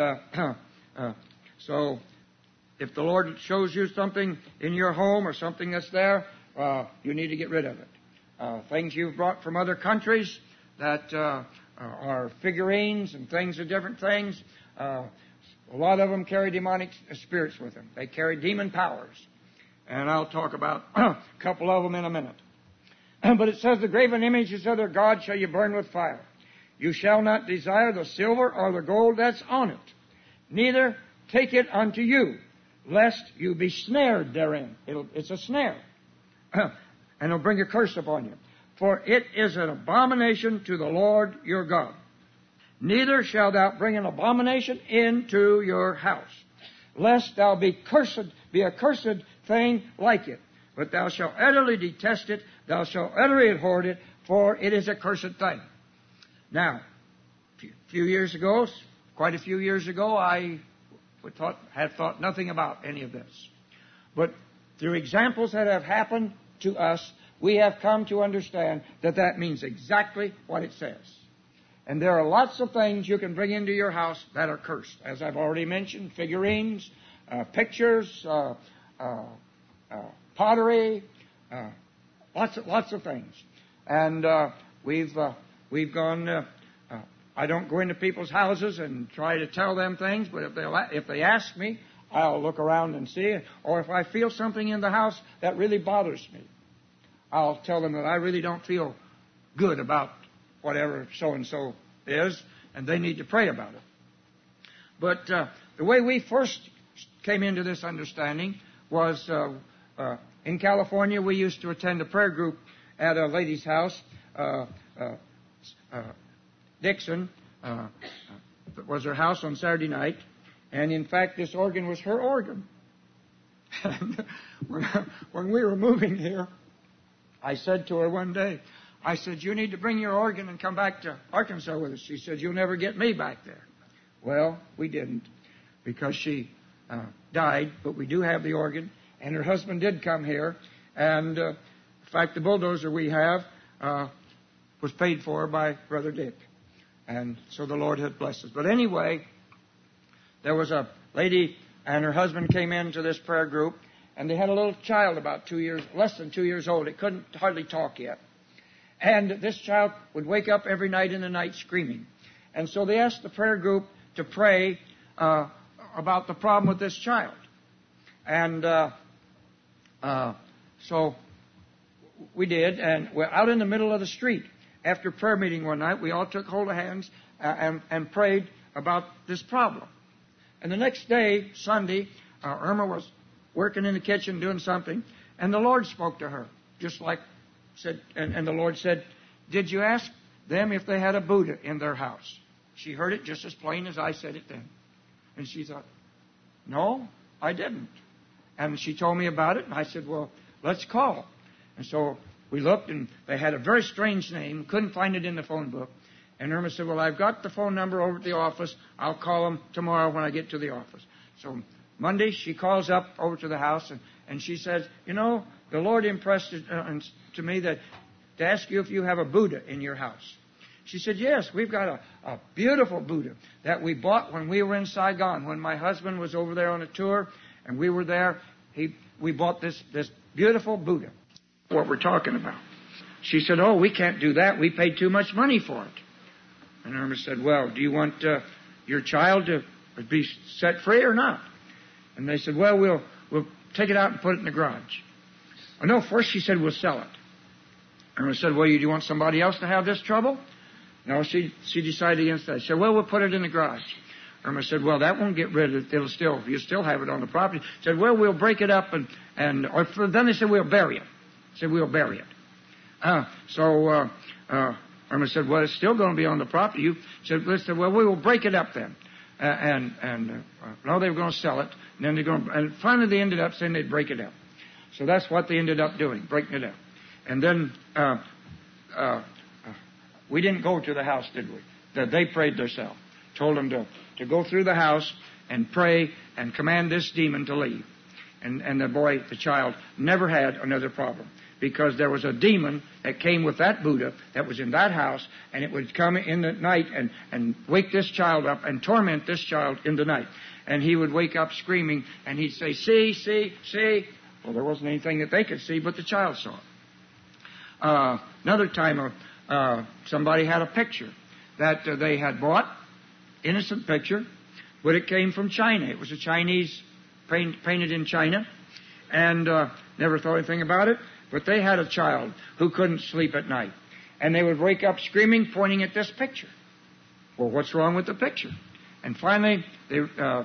so if the Lord shows you something in your home or something that's there, you need to get rid of it. Things you've brought from other countries that are figurines and things of different things, a lot of them carry demonic spirits with them. They carry demon powers. And I'll talk about a couple of them in a minute. But it says, the graven images of their God shall you burn with fire. You shall not desire the silver or the gold that's on it, neither take it unto you, lest you be snared therein. It's a snare. And it'll bring a curse upon you. For it is an abomination to the Lord your God. Neither shalt thou bring an abomination into your house, lest thou be a cursed thing like it. But thou shalt utterly detest it, thou shalt utterly abhor it, for it is a cursed thing. Now, quite a few years ago, I had thought nothing about any of this. But through examples that have happened to us, we have come to understand that that means exactly what it says. And there are lots of things you can bring into your house that are cursed. As I've already mentioned, figurines, pictures, pottery, lots of things. And we've gone. I don't go into people's houses and try to tell them things, but if they ask me, I'll look around and see. Or if I feel something in the house that really bothers me, I'll tell them that I really don't feel good about whatever so-and-so is, and they need to pray about it. But the way we first came into this understanding was in California. We used to attend a prayer group at a lady's house, Dixon. Was her house on Saturday night, and in fact this organ was her organ. And when we were moving here, I said to her one day, I said, you need to bring your organ and come back to Arkansas with us. She said, you'll never get me back there. Well, we didn't, because she died, but we do have the organ, and her husband did come here, and in fact the bulldozer we have was paid for by Brother Dick. And so the Lord had blessed us. But anyway, there was a lady and her husband came into this prayer group, and they had a little child about less than 2 years old. It couldn't hardly talk yet. And this child would wake up every night in the night screaming. And so they asked the prayer group to pray about the problem with this child. And so we did, and we're out in the middle of the street. After prayer meeting one night, we all took hold of hands and prayed about this problem. And the next day, Sunday, Irma was working in the kitchen doing something, and the Lord spoke to her, just like said, and the Lord said, did you ask them if they had a Buddha in their house? She heard it just as plain as I said it then. And she thought, no, I didn't. And she told me about it, and I said, well, let's call. And so we looked, and they had a very strange name. Couldn't find it in the phone book. And Irma said, well, I've got the phone number over at the office. I'll call them tomorrow when I get to the office. So Monday, she calls up over to the house, and she says, you know, the Lord impressed it to me that to ask you if you have a Buddha in your house. She said, yes, we've got a beautiful Buddha that we bought when we were in Saigon. When my husband was over there on a tour, and we were there, we bought this beautiful Buddha. What we're talking about. She said, oh, we can't do that. We paid too much money for it. And Irma said, well, do you want your child to be set free or not? And they said, well, we'll take it out and put it in the garage. Oh, no, first she said, we'll sell it. Irma said, well, do you want somebody else to have this trouble? No, she decided against that. She said, well, we'll put it in the garage. Irma said, well, that won't get rid of it. You'll still have it on the property. She said, well, we'll break it up then they said, we'll bury it. Said, we'll bury it. So Irma said, well, it's still going to be on the property. Said, well, we will break it up then. No, they were going to sell it. And then and finally they ended up saying they'd break it up. So that's what they ended up doing, breaking it up. And then we didn't go to the house, did we? They prayed themselves. told him to go through the house and pray and command this demon to leave. And the child, never had another problem. Because there was a demon that came with that Buddha that was in that house, and it would come in the night and wake this child up and torment this child in the night. And he would wake up screaming, and he'd say, see, see, see. Well, there wasn't anything that they could see, but the child saw it. Another time, somebody had a picture that they had bought, innocent picture, but it came from China. It was a Chinese painted in China, and never thought anything about it. But they had a child who couldn't sleep at night, and they would wake up screaming, pointing at this picture. Well, what's wrong with the picture? And finally, they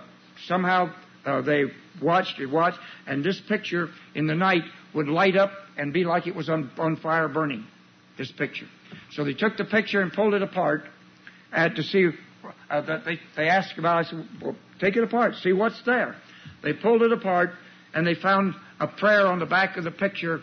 they watched, and this picture in the night would light up and be like it was on fire burning, this picture. So they took the picture and pulled it apart to see, they asked about it. I said, well, take it apart, see what's there. They pulled it apart, and they found a prayer on the back of the picture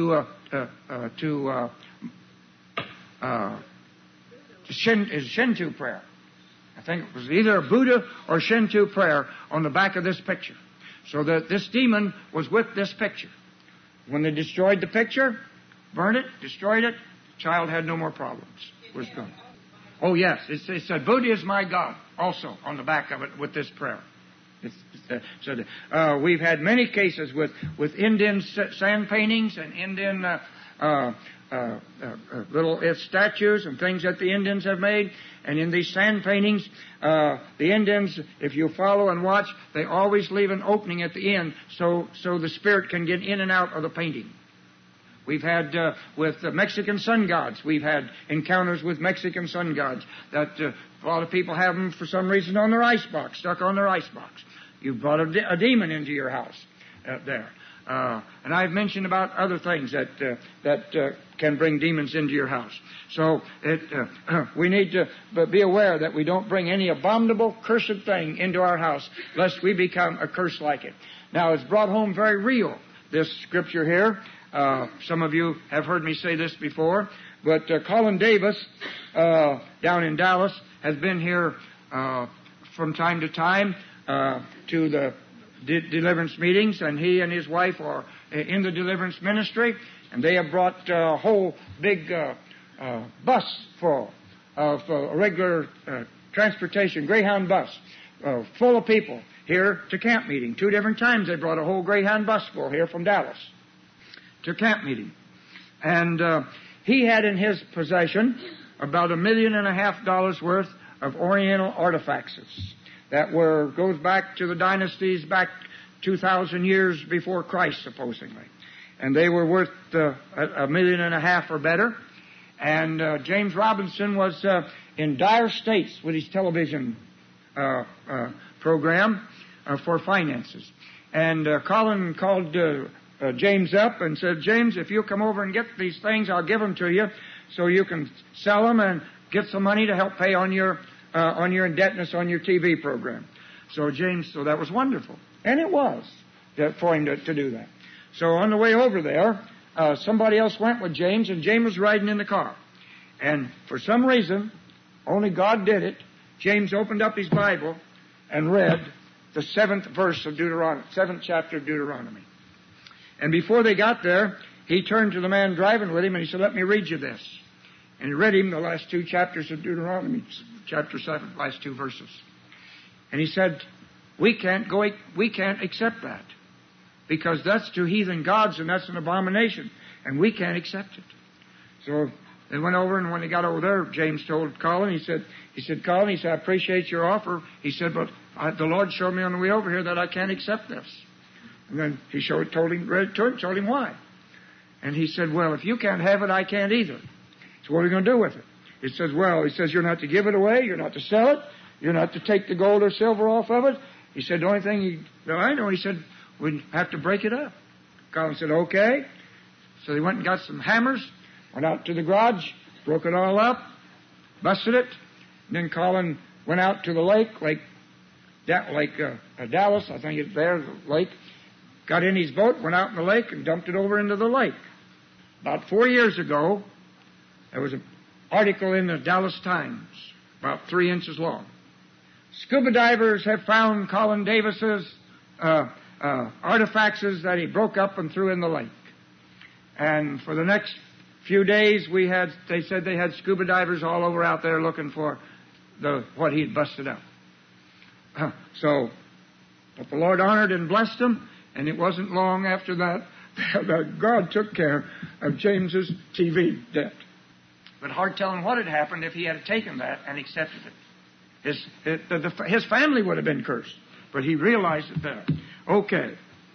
Shinto prayer. I think it was either a Buddha or Shinto prayer on the back of this picture. So that this demon was with this picture. When they destroyed the picture, burned it, destroyed it, the child had no more problems. It was gone. Oh yes, it said, Buddha is my God, also on the back of it with this prayer. We've had many cases with Indian sand paintings and Indian little statues and things that the Indians have made. And in these sand paintings, the Indians, if you follow and watch, they always leave an opening at the end so the spirit can get in and out of the painting. We've had, with the Mexican sun gods, we've had encounters with Mexican sun gods that a lot of people have them for some reason on their icebox, stuck on their icebox. You've brought a demon into your house there. And I've mentioned about other things that can bring demons into your house. So we need to be aware that we don't bring any abominable, cursed thing into our house, lest we become a curse like it. Now, it's brought home very real, this scripture here. Some of you have heard me say this before, but Colin Davis down in Dallas has been here from time to time to the deliverance meetings, and he and his wife are in the deliverance ministry, and they have brought a whole big bus full of regular transportation, Greyhound bus, full of people here to camp meeting. 2 different times they brought a whole Greyhound bus full here from Dallas to camp meeting. And he had in his possession about $1.5 million worth of Oriental artifacts that goes back to the dynasties back 2,000 years before Christ, supposedly. And they were worth $1.5 million or better. And James Robinson was in dire straits with his television program for finances. And Colin called James up and said, James, if you'll come over and get these things, I'll give them to you so you can sell them and get some money to help pay on your indebtedness on your TV program. So that was wonderful. And it was for him to do that. So on the way over there, somebody else went with James, and James was riding in the car. And for some reason, only God did it, James opened up his Bible and read the 7th verse of Deuteronomy, 7th chapter of Deuteronomy. And before they got there, he turned to the man driving with him and he said, let me read you this. And he read him the last 2 chapters of Deuteronomy, chapter 7, last 2 verses. And he said, we can't accept that. Because that's to heathen gods and that's an abomination. And we can't accept it. So they went over, and when they got over there, James told Colin, he said, Colin, I appreciate your offer. He said, but the Lord showed me on the way over here that I can't accept this. And then he told him why. And he said, well, if you can't have it, I can't either. So what are we going to do with it? He says, you're not to give it away, you're not to sell it, you're not to take the gold or silver off of it. He said, the only thing I know, he said, we'd have to break it up. Colin said, okay. So they went and got some hammers, went out to the garage, broke it all up, busted it. And then Colin went out to the lake Dallas, I think it's there, the lake. Got in his boat, went out in the lake, and dumped it over into the lake. About 4 years ago, there was an article in the Dallas Times, about 3 inches long. Scuba divers have found Colin Davis's artifacts that he broke up and threw in the lake. And for the next few days, they said they had scuba divers all over out there looking for what he'd busted up. But the Lord honored and blessed them, and it wasn't long after that God took care of James's TV debt. But hard telling what had happened if he had taken that and accepted it. His family would have been cursed, but he realized it there. Okay.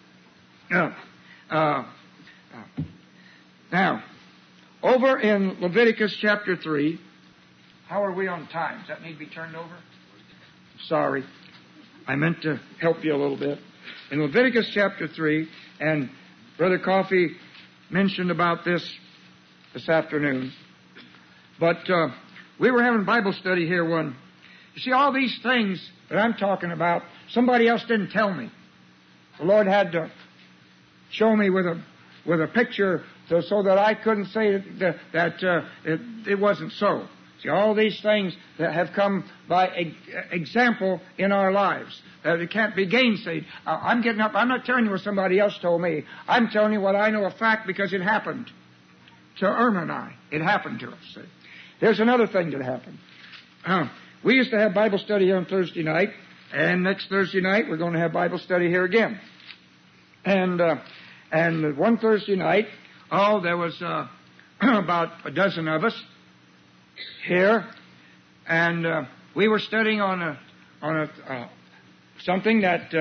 Now, over in Leviticus chapter 3, how are we on time? Does that need to be turned over? Sorry. I meant to help you a little bit. In Leviticus chapter 3, and Brother Coffey mentioned about this afternoon, but we were having Bible study here You see, all these things that I'm talking about, somebody else didn't tell me. The Lord had to show me with a picture so that I couldn't say that it wasn't so. See, all these things that have come by example in our lives, that it can't be gainsaid. I'm getting up. I'm not telling you what somebody else told me. I'm telling you what I know a fact because it happened to Irma and I. It happened to us. See. There's another thing that happened. We used to have Bible study here on Thursday night, and next Thursday night we're going to have Bible study here again. And one Thursday night, there was about a dozen of us here, and we were studying on something that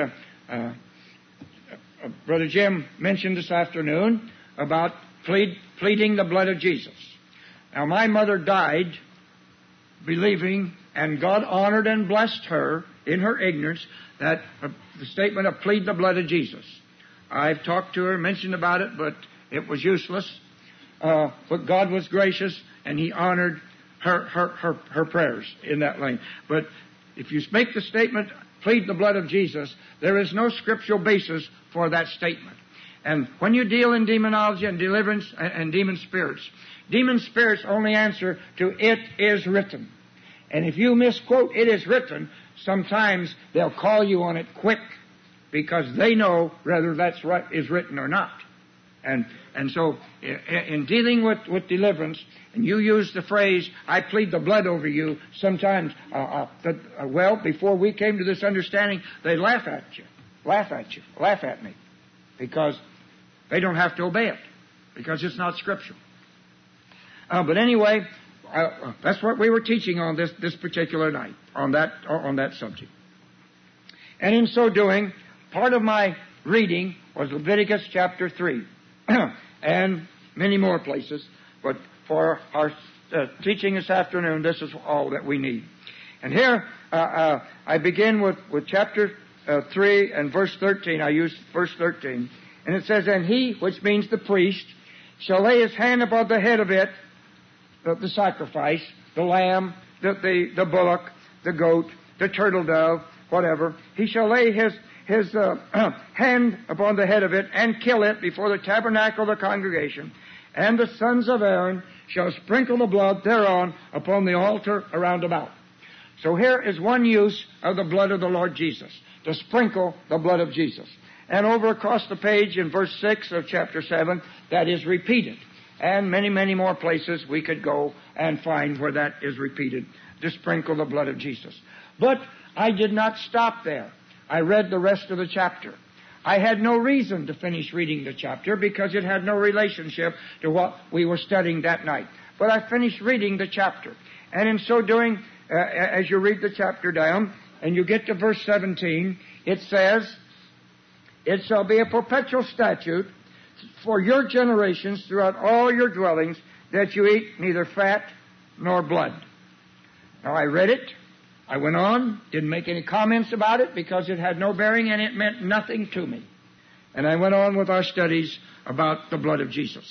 Brother Jim mentioned this afternoon about pleading the blood of Jesus. Now, my mother died believing, and God honored and blessed her in her ignorance, that the statement of plead the blood of Jesus. I've talked to her, mentioned about it, but it was useless. But God was gracious, and He honored her prayers in that lane. But if you make the statement, plead the blood of Jesus, there is no scriptural basis for that statement. And when you deal in demonology and deliverance and demon spirits only answer to it is written. And if you misquote it is written, sometimes they'll call you on it quick because they know whether that's right is written or not. And so in dealing with deliverance, and you use the phrase, I plead the blood over you, sometimes, before we came to this understanding, they laugh at me, because they don't have to obey it, because it's not scriptural. But anyway, that's what we were teaching on this particular night, on that subject. And in so doing, part of my reading was Leviticus chapter 3. And many more places, but for our teaching this afternoon, this is all that we need. And here, I begin with chapter 3 and verse 13. I use verse 13. And it says, and he, which means the priest, shall lay his hand upon the head of it, the sacrifice, the lamb, the bullock, the goat, the turtle dove, whatever. He shall lay his hand upon the head of it and kill it before the tabernacle of the congregation. And the sons of Aaron shall sprinkle the blood thereon upon the altar around about. So here is one use of the blood of the Lord Jesus, to sprinkle the blood of Jesus. And over across the page in verse 6 of chapter 7, that is repeated. And many, many more places we could go and find where that is repeated, to sprinkle the blood of Jesus. But I did not stop there. I read the rest of the chapter. I had no reason to finish reading the chapter because it had no relationship to what we were studying that night. But I finished reading the chapter. And in so doing, as you read the chapter down, and you get to verse 17, it says, it shall be a perpetual statute for your generations throughout all your dwellings that you eat neither fat nor blood. Now I read it. I went on, didn't make any comments about it because it had no bearing and it meant nothing to me. And I went on with our studies about the blood of Jesus.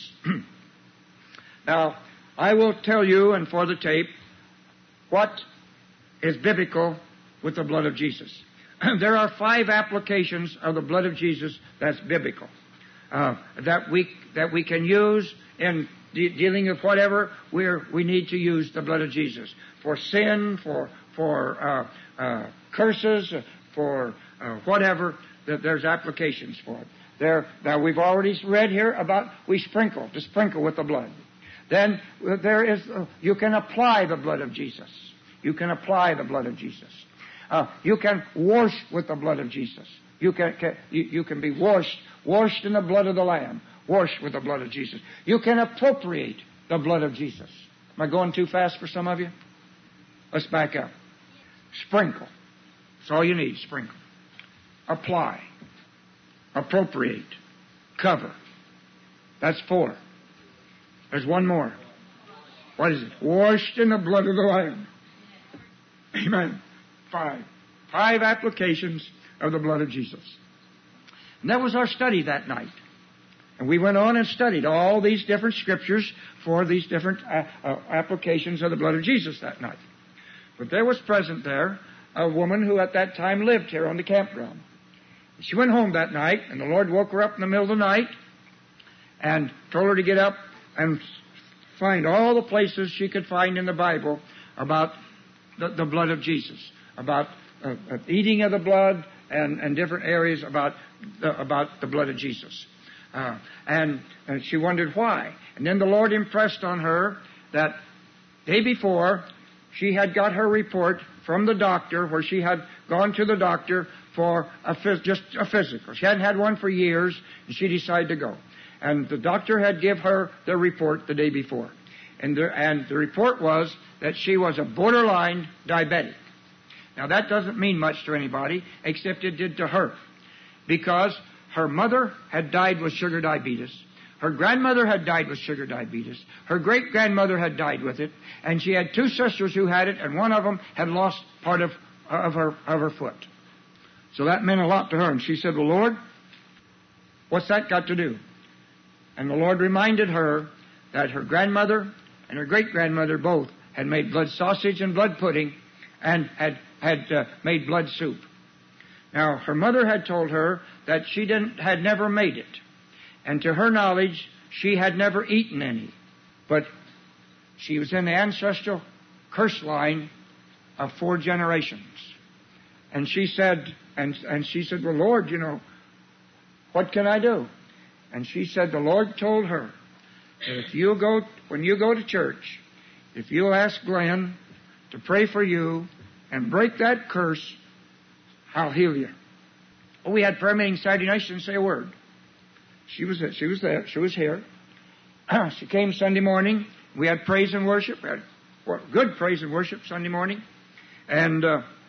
Now, I will tell you, and for the tape, what is biblical with the blood of Jesus. There are 5 applications of the blood of Jesus that's biblical, that we can use in dealing with whatever we need to use the blood of Jesus. For sin, for curses, for whatever, that there's applications for it. Now we've already read here about to sprinkle with the blood. Then there is, you can apply the blood of Jesus. You can apply the blood of Jesus. You can wash with the blood of Jesus. You can be washed in the blood of the Lamb, washed with the blood of Jesus. You can appropriate the blood of Jesus. Am I going too fast for some of you? Let's back up. Sprinkle. That's all you need, sprinkle. Apply. Appropriate. Cover. That's 4. There's one more. What is it? Washed in the blood of the Lamb. Amen. 5. 5 applications of the blood of Jesus. And that was our study that night. And we went on and studied all these different scriptures for these different applications of the blood of Jesus that night. But there was present there a woman who at that time lived here on the campground. She went home that night, and the Lord woke her up in the middle of the night and told her to get up and find all the places she could find in the Bible about the blood of Jesus, about eating of the blood and different areas about the blood of Jesus. And she wondered why. And then the Lord impressed on her that day before she had got her report from the doctor, where she had gone to the doctor for just a physical. She hadn't had one for years, and she decided to go. And the doctor had give her the report the day before. And the report was that she was a borderline diabetic. Now that doesn't mean much to anybody, except it did to her. Because her mother had died with sugar diabetes. Her grandmother had died with sugar diabetes. Her great-grandmother had died with it. And she had 2 sisters who had it, and one of them had lost part of her foot. So that meant a lot to her. And she said, well, Lord, what's that got to do? And the Lord reminded her that her grandmother and her great-grandmother both had made blood sausage and blood pudding and had made blood soup. Now, her mother had told her that she had never made it. And to her knowledge, she had never eaten any. But she was in the ancestral curse line of 4 generations. And she said, well, Lord, what can I do? And she said, the Lord told her that when you go to church, if you'll ask Glenn to pray for you and break that curse, I'll heal you. Well, we had prayer meeting Saturday night. She didn't say a word. She was there. She was here. She came Sunday morning. We had praise and worship. We had good praise and worship Sunday morning. And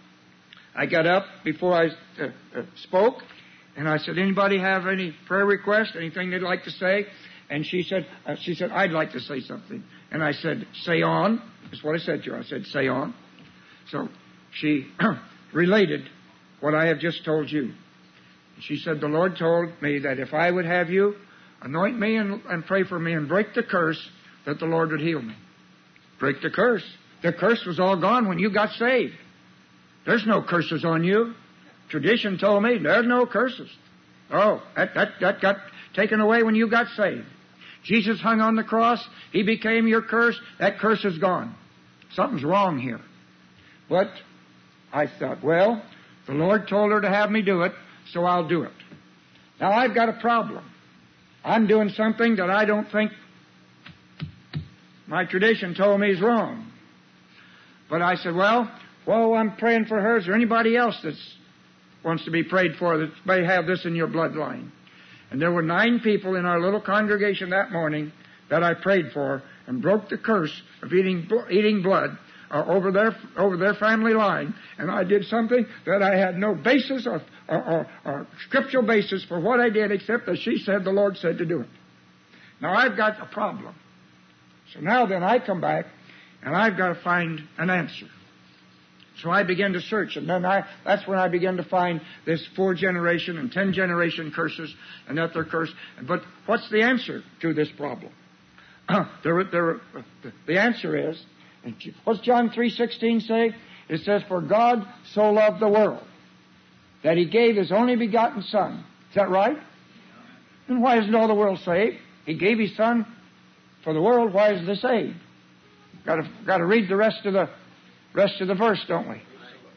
I got up before I spoke, and I said, anybody have any prayer requests, anything they'd like to say? And she said, I'd like to say something. And I said, say on. That's what I said to her. I said, say on. So she related what I have just told you. She said, the Lord told me that if I would have you anoint me and pray for me and break the curse, that the Lord would heal me. Break the curse. The curse was all gone when you got saved. There's no curses on you. Tradition told me there's no curses. Oh, that got taken away when you got saved. Jesus hung on the cross. He became your curse. That curse is gone. Something's wrong here. But I thought, well, the Lord told her to have me do it, so I'll do it. Now I've got a problem. I'm doing something that I don't think my tradition told me is wrong. But I said, well, I'm praying for her. Is there anybody else that wants to be prayed for that may have this in your bloodline? And there were 9 people in our little congregation that morning that I prayed for and broke the curse of eating blood over their family line. And I did something that I had no basis or scriptural basis for what I did, except that she said the Lord said to do it. Now I've got a problem. So now then I come back and I've got to find an answer. So I began to search, and then that's when I began to find this 4-generation and 10-generation curses, and that they're cursed. But what's the answer to this problem? The answer is, what's John 3:16 say? It says, for God so loved the world that He gave His only begotten Son. Is that right? Then why isn't all the world saved? He gave His Son for the world. Why isn't they saved? Got to read the rest of the verse, don't we?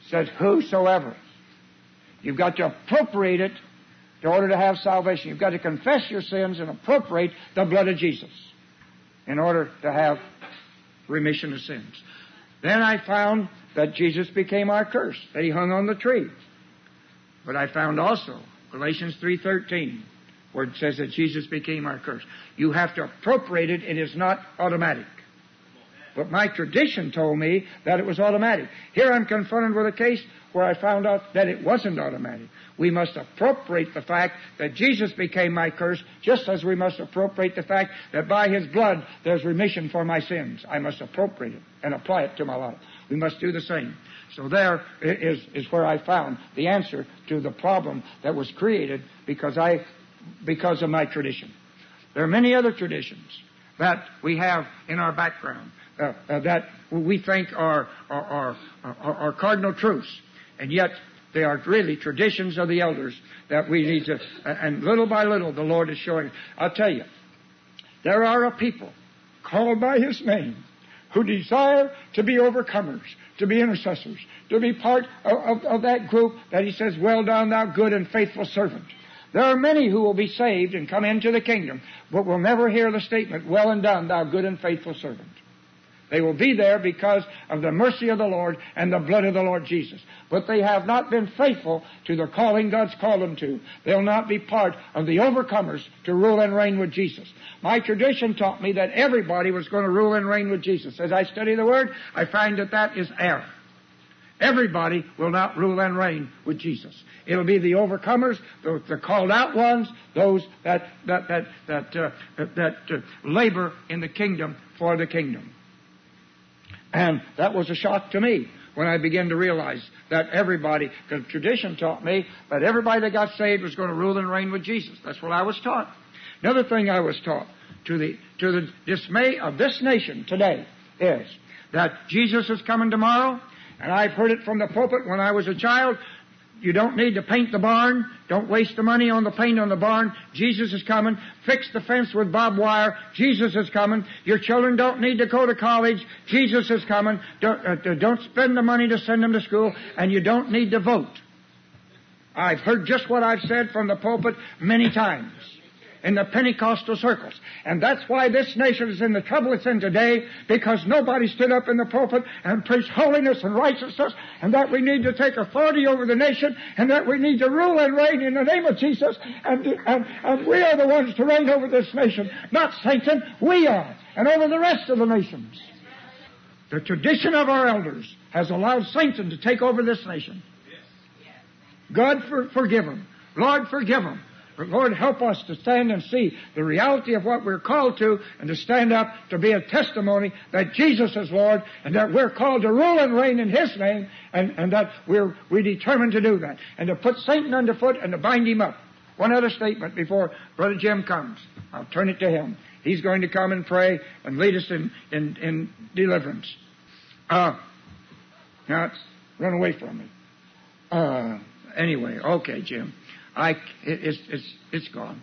says whosoever. You've got to appropriate it in order to have salvation. You've got to confess your sins and appropriate the blood of Jesus in order to have remission of sins. Then I found that Jesus became our curse, that He hung on the tree. But I found also Galatians 3:13, where it says that Jesus became our curse. You have to appropriate it. It is not automatic. But my tradition told me that it was automatic. Here I'm confronted with a case where I found out that it wasn't automatic. We must appropriate the fact that Jesus became my curse, just as we must appropriate the fact that by His blood there's remission for my sins. I must appropriate it and apply it to my life. We must do the same. So there is where I found the answer to the problem that was created because of my tradition. There are many other traditions that we have in our background that we think are cardinal truths, and yet they are really traditions of the elders that we need to, and little by little the Lord is showing. I'll tell you, there are a people called by His name who desire to be overcomers, to be intercessors, to be part of that group that He says, well done, thou good and faithful servant. There are many who will be saved and come into the kingdom, but will never hear the statement, well and done, thou good and faithful servant. They will be there because of the mercy of the Lord and the blood of the Lord Jesus. But they have not been faithful to the calling God's called them to. They'll not be part of the overcomers to rule and reign with Jesus. My tradition taught me that everybody was going to rule and reign with Jesus. As I study the Word, I find that is error. Everybody will not rule and reign with Jesus. It'll be the overcomers, the called out ones, those that labor in the kingdom for the kingdom. And that was a shock to me when I began to realize that everybody, because tradition taught me that everybody that got saved was going to rule and reign with Jesus. That's what I was taught. Another thing I was taught, to the dismay of this nation today, is that Jesus is coming tomorrow, and I've heard it from the pulpit when I was a child. You don't need to paint the barn. Don't waste the money on the paint on the barn. Jesus is coming. Fix the fence with barbed wire. Jesus is coming. Your children don't need to go to college. Jesus is coming. Don't spend the money to send them to school. And you don't need to vote. I've heard just what I've said from the pulpit many times in the Pentecostal circles. And that's why this nation is in the trouble it's in today, because nobody stood up in the pulpit and preached holiness and righteousness, and that we need to take authority over the nation, and that we need to rule and reign in the name of Jesus, and we are the ones to reign over this nation. Not Satan, we are, and over the rest of the nations. The tradition of our elders has allowed Satan to take over this nation. God forgive them. Lord, forgive them. But Lord, help us to stand and see the reality of what we're called to, and to stand up to be a testimony that Jesus is Lord, and that we're called to rule and reign in His name, and that we're determined to do that, and to put Satan underfoot and to bind him up. One other statement before Brother Jim comes. I'll turn it to him. He's going to come and pray and lead us in deliverance. Now, it's run away from me. Anyway, okay, Jim. It's gone.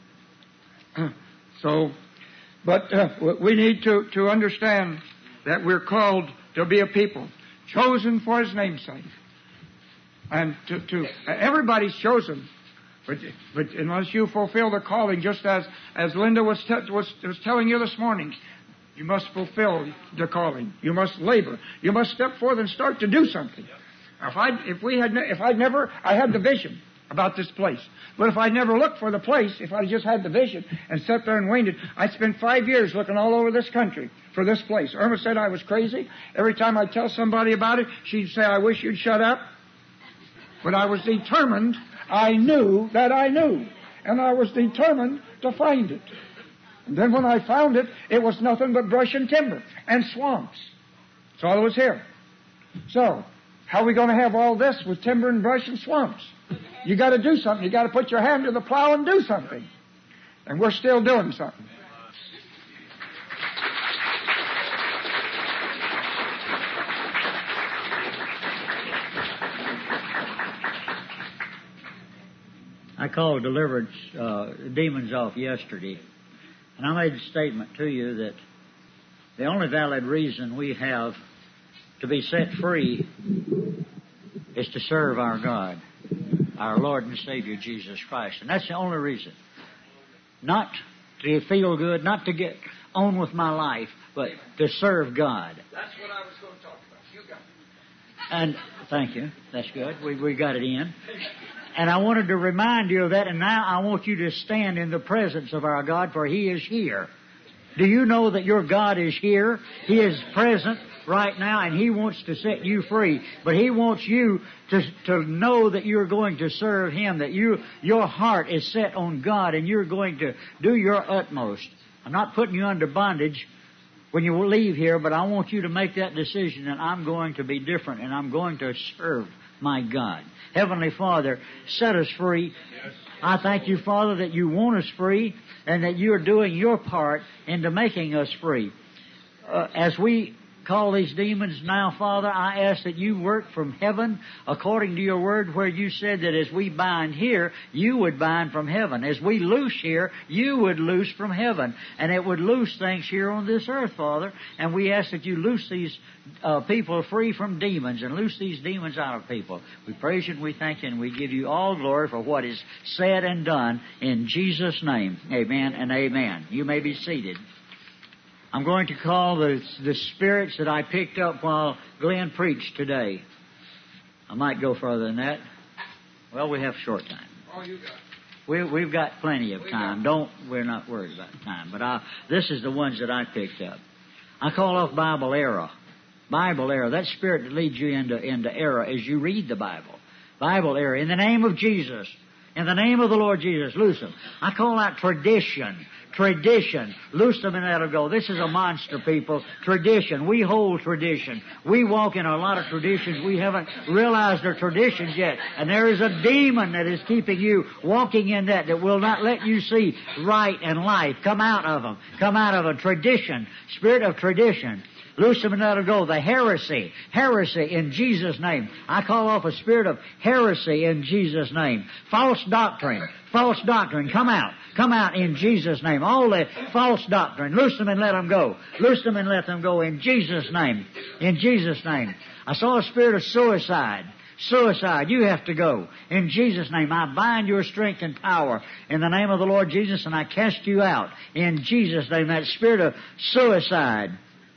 But we need to understand that we're called to be a people chosen for His name's sake, and everybody's chosen, but unless you fulfill the calling, just as Linda was telling you this morning, you must fulfill the calling. You must labor. You must step forth and start to do something. I had the vision about this place. But if I'd never looked for the place, if I just had the vision and sat there and waited, I'd spend 5 years looking all over this country for this place. Irma said I was crazy. Every time I tell somebody about it, she'd say, I wish you'd shut up. But I was determined. I knew that I knew. And I was determined to find it. And then when I found it, it was nothing but brush and timber and swamps. That's all that was here. So, how are we going to have all this with timber and brush and swamps? You got to do something. You got to put your hand to the plow and do something. And we're still doing something. I called deliverance demons off yesterday, and I made a statement to you that the only valid reason we have to be set free is to serve our God, our Lord and Savior, Jesus Christ. And that's the only reason. Not to feel good, not to get on with my life, but to serve God. That's what I was going to talk about. You got it. And thank you. That's good. We got it in. And I wanted to remind you of that, and now I want you to stand in the presence of our God, for He is here. Do you know that your God is here? He is present right now, and He wants to set you free. But He wants you to know that you're going to serve Him, that your heart is set on God, and you're going to do your utmost. I'm not putting you under bondage when you leave here, but I want you to make that decision that I'm going to be different, and I'm going to serve my God. Heavenly Father, set us free. Yes. I thank you, Father, that you want us free and that you're doing your part into making us free. As we call these demons now, Father, I ask that you work from heaven according to your word, where you said that as we bind here, you would bind from heaven. As we loose here, you would loose from heaven. And it would loose things here on this earth, Father. And we ask that you loose these people free from demons and loose these demons out of people. We praise you and we thank you and we give you all glory for what is said and done in Jesus' name. Amen and amen. You may be seated. I'm going to call the spirits that I picked up while Glenn preached today. I might go further than that. Well, we have short time. All you got. We've got plenty of time. We're not worried about time. But this is the ones that I picked up. I call off Bible error. Bible error. That spirit that leads you into error as you read the Bible. Bible error. In the name of Jesus. In the name of the Lord Jesus, loose them. I call out tradition. Tradition. Loose them and let them go. This is a monster, people. Tradition. We hold tradition. We walk in a lot of traditions. We haven't realized they're traditions yet. And there is a demon that is keeping you walking in that will not let you see right and life. Come out of them. Come out of a tradition. Spirit of tradition. Loose them and let them go. The heresy. Heresy in Jesus' name. I call off a spirit of heresy in Jesus' name. False doctrine. False doctrine. Come out. Come out in Jesus' name. All the false doctrine. Loose them and let them go. Loose them and let them go in Jesus' name. In Jesus' name. I saw a spirit of suicide. Suicide. You have to go. In Jesus' name. I bind your strength and power in the name of the Lord Jesus, and I cast you out. In Jesus' name. That spirit of suicide.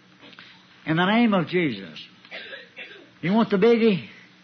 In the name of Jesus. You want the biggie?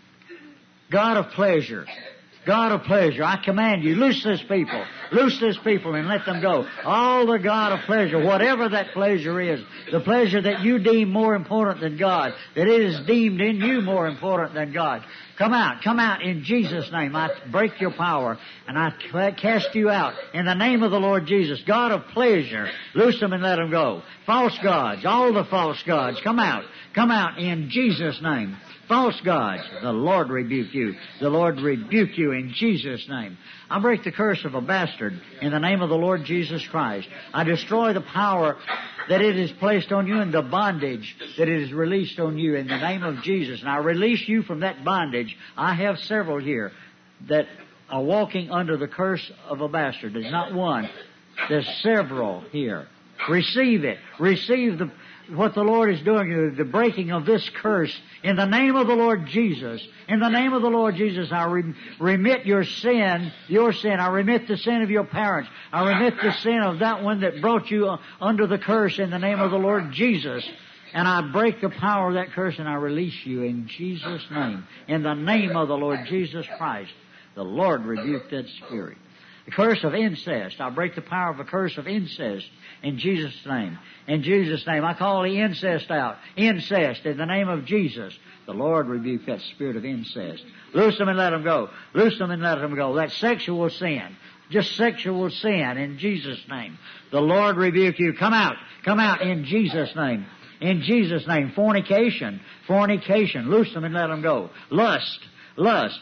God of pleasure. God of pleasure. I command you, loose this people. Loose this people and let them go. All the God of pleasure, whatever that pleasure is, the pleasure that you deem more important than God, that it is deemed in you more important than God. Come out in Jesus' name. I break your power and I cast you out in the name of the Lord Jesus. God of pleasure, loose them and let them go. False gods, all the false gods, come out in Jesus' name. False gods, the Lord rebuke you. The Lord rebuke you in Jesus' name. I break the curse of a bastard in the name of the Lord Jesus Christ. I destroy the power that it is placed on you and the bondage that it is released on you in the name of Jesus. And I release you from that bondage. I have several here that are walking under the curse of a bastard. There's not one. There's several here. Receive it. Receive what the Lord is doing, the breaking of this curse. In the name of the Lord Jesus. In the name of the Lord Jesus, I remit your sin. I remit the sin of your parents. I remit the sin of that one that brought you under the curse in the name of the Lord Jesus. And I break the power of that curse and I release you in Jesus' name. In the name of the Lord Jesus Christ. The Lord rebuke that spirit. The curse of incest. I break the power of the curse of incest in Jesus' name. In Jesus' name. I call the incest out. Incest in the name of Jesus. The Lord rebuke that spirit of incest. Loose them and let them go. Loose them and let them go. That sexual sin. Just sexual sin in Jesus' name. The Lord rebuke you. Come out. Come out in Jesus' name. In Jesus' name. Fornication. Fornication. Loose them and let them go. Lust. Lust.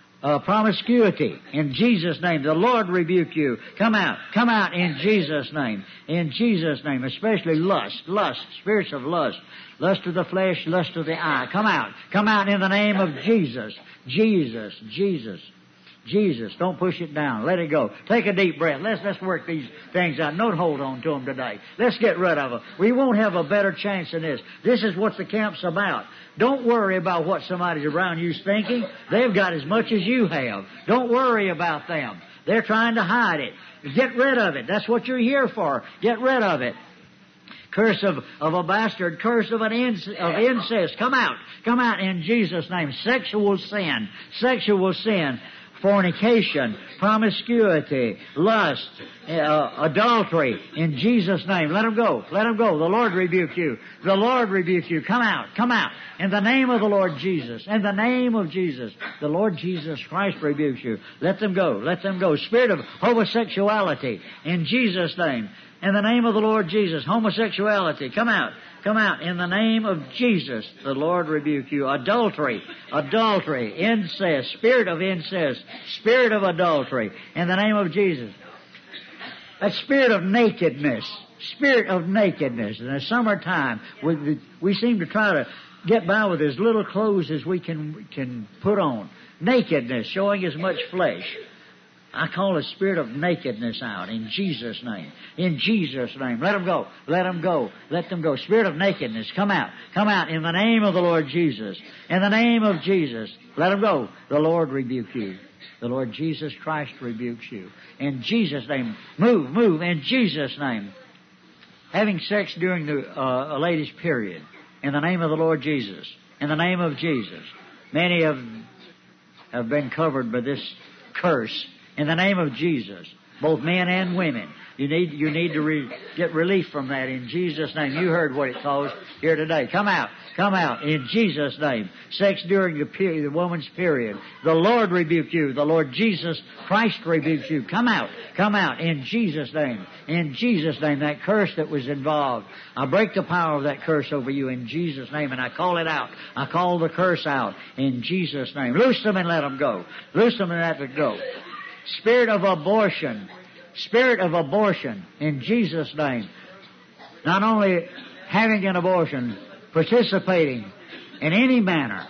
Promiscuity, in Jesus' name. The Lord rebuke you. Come out in Jesus' name. In Jesus' name, especially lust, spirits of lust, lust of the flesh, lust of the eye. Come out in the name of Jesus. Jesus. Jesus. Don't push it down. Let it go. Take a deep breath. Let's work these things out. Don't hold on to them today. Let's get rid of them. We won't have a better chance than this. This is what the camp's about. Don't worry about what somebody around you's thinking. They've got as much as you have. Don't worry about them. They're trying to hide it. Get rid of it. That's what you're here for. Get rid of it. Curse of a bastard, curse of incest. Come out. Come out in Jesus' name. Sexual sin, fornication, promiscuity, lust, adultery, in Jesus' name. Let them go. Let them go. The Lord rebuke you. The Lord rebuke you. Come out. Come out. In the name of the Lord Jesus. In the name of Jesus. The Lord Jesus Christ rebukes you. Let them go. Let them go. Spirit of homosexuality, in Jesus' name. In the name of the Lord Jesus. Homosexuality, come out. Come out. In the name of Jesus, the Lord rebuke you. Adultery, incest, spirit of adultery, in the name of Jesus. That spirit of nakedness. In the summertime, we seem to try to get by with as little clothes as we can put on. Nakedness, showing as much flesh. I call the spirit of nakedness out in Jesus' name. In Jesus' name. Let them go. Let them go. Let them go. Spirit of nakedness, come out. Come out in the name of the Lord Jesus. In the name of Jesus. Let them go. The Lord rebuke you. The Lord Jesus Christ rebukes you. In Jesus' name. Move in Jesus' name. Having sex during a lady's period. In the name of the Lord Jesus. In the name of Jesus. Many have been covered by this curse. In the name of Jesus, both men and women, you need to get relief from that in Jesus' name. You heard what it caused here today. Come out in Jesus' name. Sex during the woman's period. The Lord rebuke you. The Lord Jesus Christ rebukes you. Come out in Jesus' name. In Jesus' name, that curse that was involved. I break the power of that curse over you in Jesus' name, and I call it out. I call the curse out in Jesus' name. Loose them and let them go. Loose them and let them go. Spirit of abortion, in Jesus' name. Not only having an abortion, participating in any manner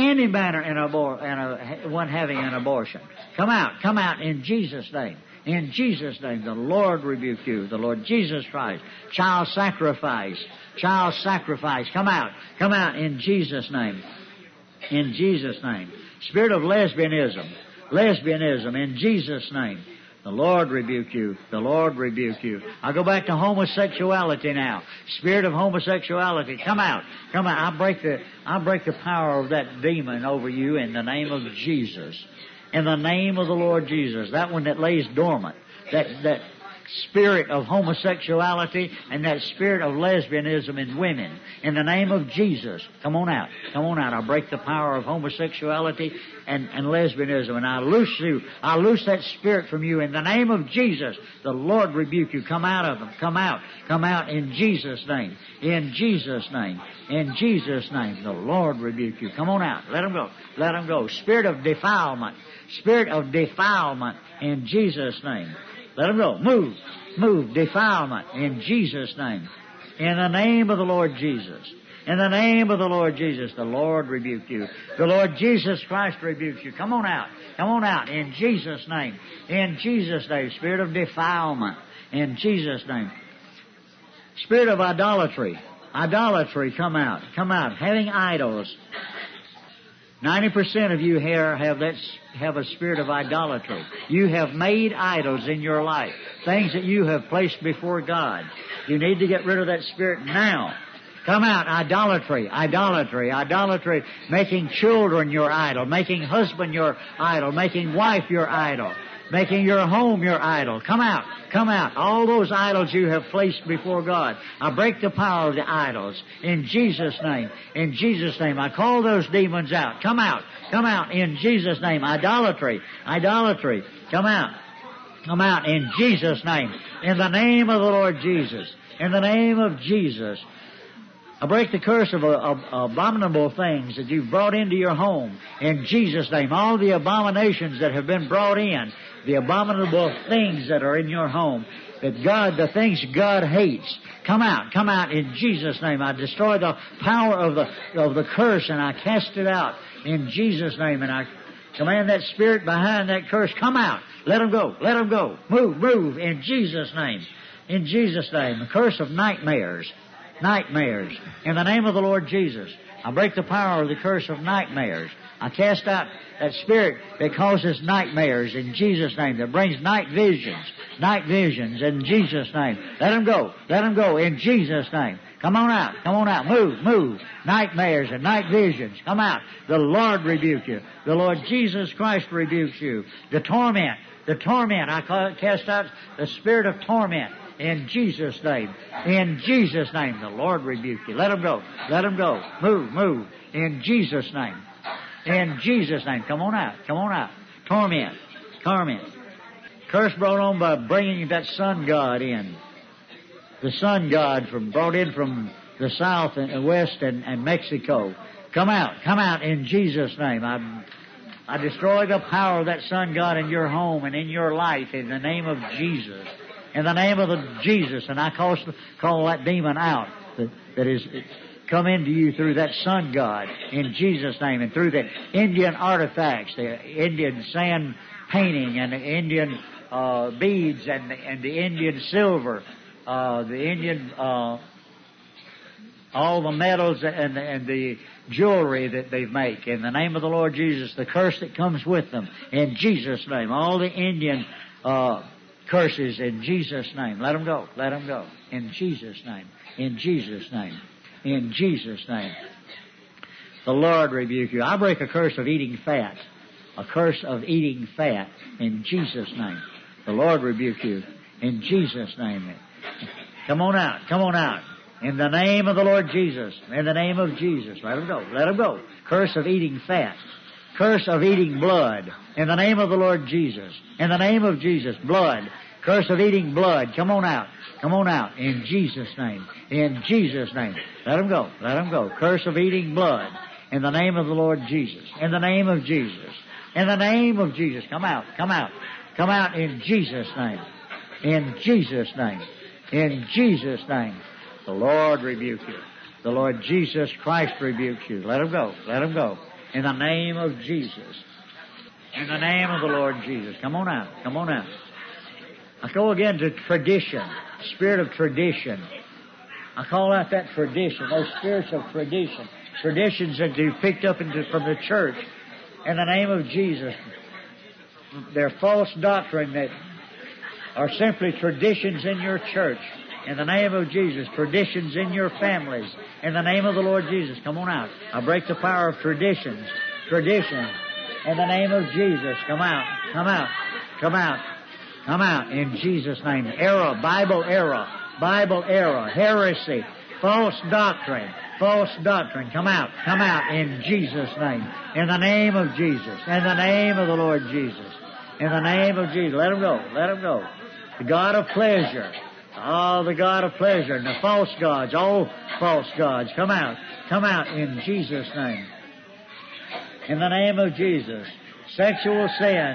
in one having an abortion. Come out in Jesus' name. In Jesus' name, the Lord rebuke you, the Lord Jesus Christ. Child sacrifice, come out in Jesus' name. In Jesus' name. Spirit of lesbianism, in Jesus' name. The Lord rebuke you. The Lord rebuke you. I'll go back to homosexuality now. Spirit of homosexuality, come out. I break the power of that demon over you in the name of Jesus. In the name of the Lord Jesus. That one that lays dormant. That spirit of homosexuality and that spirit of lesbianism in women. In the name of Jesus. Come on out. I break the power of homosexuality and lesbianism, and I loose you. I loose that spirit from you in the name of Jesus. The Lord rebuke you. Come out of them. Come out in Jesus' name. In Jesus' name. In Jesus' name. The Lord rebuke you. Come on out. Let them go. Spirit of defilement in Jesus' name. Let them go. Move. Defilement in Jesus' name. In the name of the Lord Jesus. In the name of the Lord Jesus, the Lord rebuke you. The Lord Jesus Christ rebukes you. Come on out in Jesus' name. In Jesus' name. Spirit of defilement in Jesus' name. Spirit of idolatry, come out. Having idols. 90% of you here have a spirit of idolatry. You have made idols in your life. Things that you have placed before God. You need to get rid of that spirit now. Come out, idolatry, making children your idol, making husband your idol, making wife your idol, making your home your idol. Come out. All those idols you have placed before God. I break the power of the idols in Jesus' name. In Jesus' name, I call those demons out. Come out in Jesus' name. Idolatry, come out in Jesus' name. In the name of the Lord Jesus. In the name of Jesus. I break the curse of abominable things that you've brought into your home in Jesus' name. All the abominations that have been brought in, the abominable things that are in your home, the things God hates, come out in Jesus' name. I destroy the power of the curse and I cast it out in Jesus' name, and I Command that spirit behind that curse, come out. Let him go. Let him go. Move, move, in Jesus' name. In Jesus' name. The curse of nightmares. Nightmares. In the name of the Lord Jesus. I break the power of the curse of nightmares. I cast out that spirit that causes nightmares in Jesus' name, that brings night visions in Jesus' name. Let him go. Let him go in Jesus' name. Come on out. Come on out. Move, move. Nightmares and night visions. Come out. The Lord rebuke you. The Lord Jesus Christ rebukes you. The torment. I cast out the spirit of torment in Jesus' name. In Jesus' name. The Lord rebuke you. Let him go. Let him go. Move, move. In Jesus' name. In Jesus' name. Come on out. Come on out. Torment. Curse brought on by bringing that sun god in. The sun god brought in from the south and west and Mexico. Come out in Jesus' name. I destroy the power of that sun god in your home and in your life in the name of Jesus. In the name of Jesus, and I call that demon out that is come into you through that sun god in Jesus' name, and through the Indian artifacts, the Indian sand painting and the Indian beads and the Indian silver, the Indian all the metals and the jewelry that they make. In the name of the Lord Jesus, the curse that comes with them, in Jesus' name. All the Indian curses in Jesus' name. Let them go. Let them go. In Jesus' name. In Jesus' name. In Jesus' name. The Lord rebuke you. I break a curse of eating fat. A curse of eating fat in Jesus' name. The Lord rebuke you. In Jesus' name. Come on out. Come on out. In the name of the Lord Jesus. In the name of Jesus. Let them go. Let them go. Curse of eating fat. Curse of eating blood. In the name of the Lord Jesus. In the name of Jesus. Blood. Curse of eating blood. Come on out. Come on out. In Jesus' name. In Jesus' name. Let them go. Let them go. Curse of eating blood. In the name of the Lord Jesus. In the name of Jesus. In the name of Jesus. Come out. Come out. Come out in Jesus' name. In Jesus' name. In Jesus' name. The Lord rebuke you. The Lord Jesus Christ rebukes you. Let him go. Let him go. In the name of Jesus. In the name of the Lord Jesus. Come on out. Come on out. I go again to tradition. Spirit of tradition. I call out that tradition. Those spirits of tradition. Traditions that you've picked up from the church. In the name of Jesus. They're false doctrine that are simply traditions in your church. In the name of Jesus. Traditions in your families. In the name of the Lord Jesus. Come on out. I break the power of traditions. Traditions. In the name of Jesus. Come out. Come out. Come out. Come out. In Jesus' name. Error. Bible error. Bible error. Heresy. False doctrine. False doctrine. Come out. Come out. In Jesus' name. In the name of Jesus. In the name of the Lord Jesus. In the name of Jesus. Let him go. Let him go. The God of pleasure. Oh, the God of pleasure and the false gods, all false gods, come out. Come out in Jesus' name. In the name of Jesus. Sexual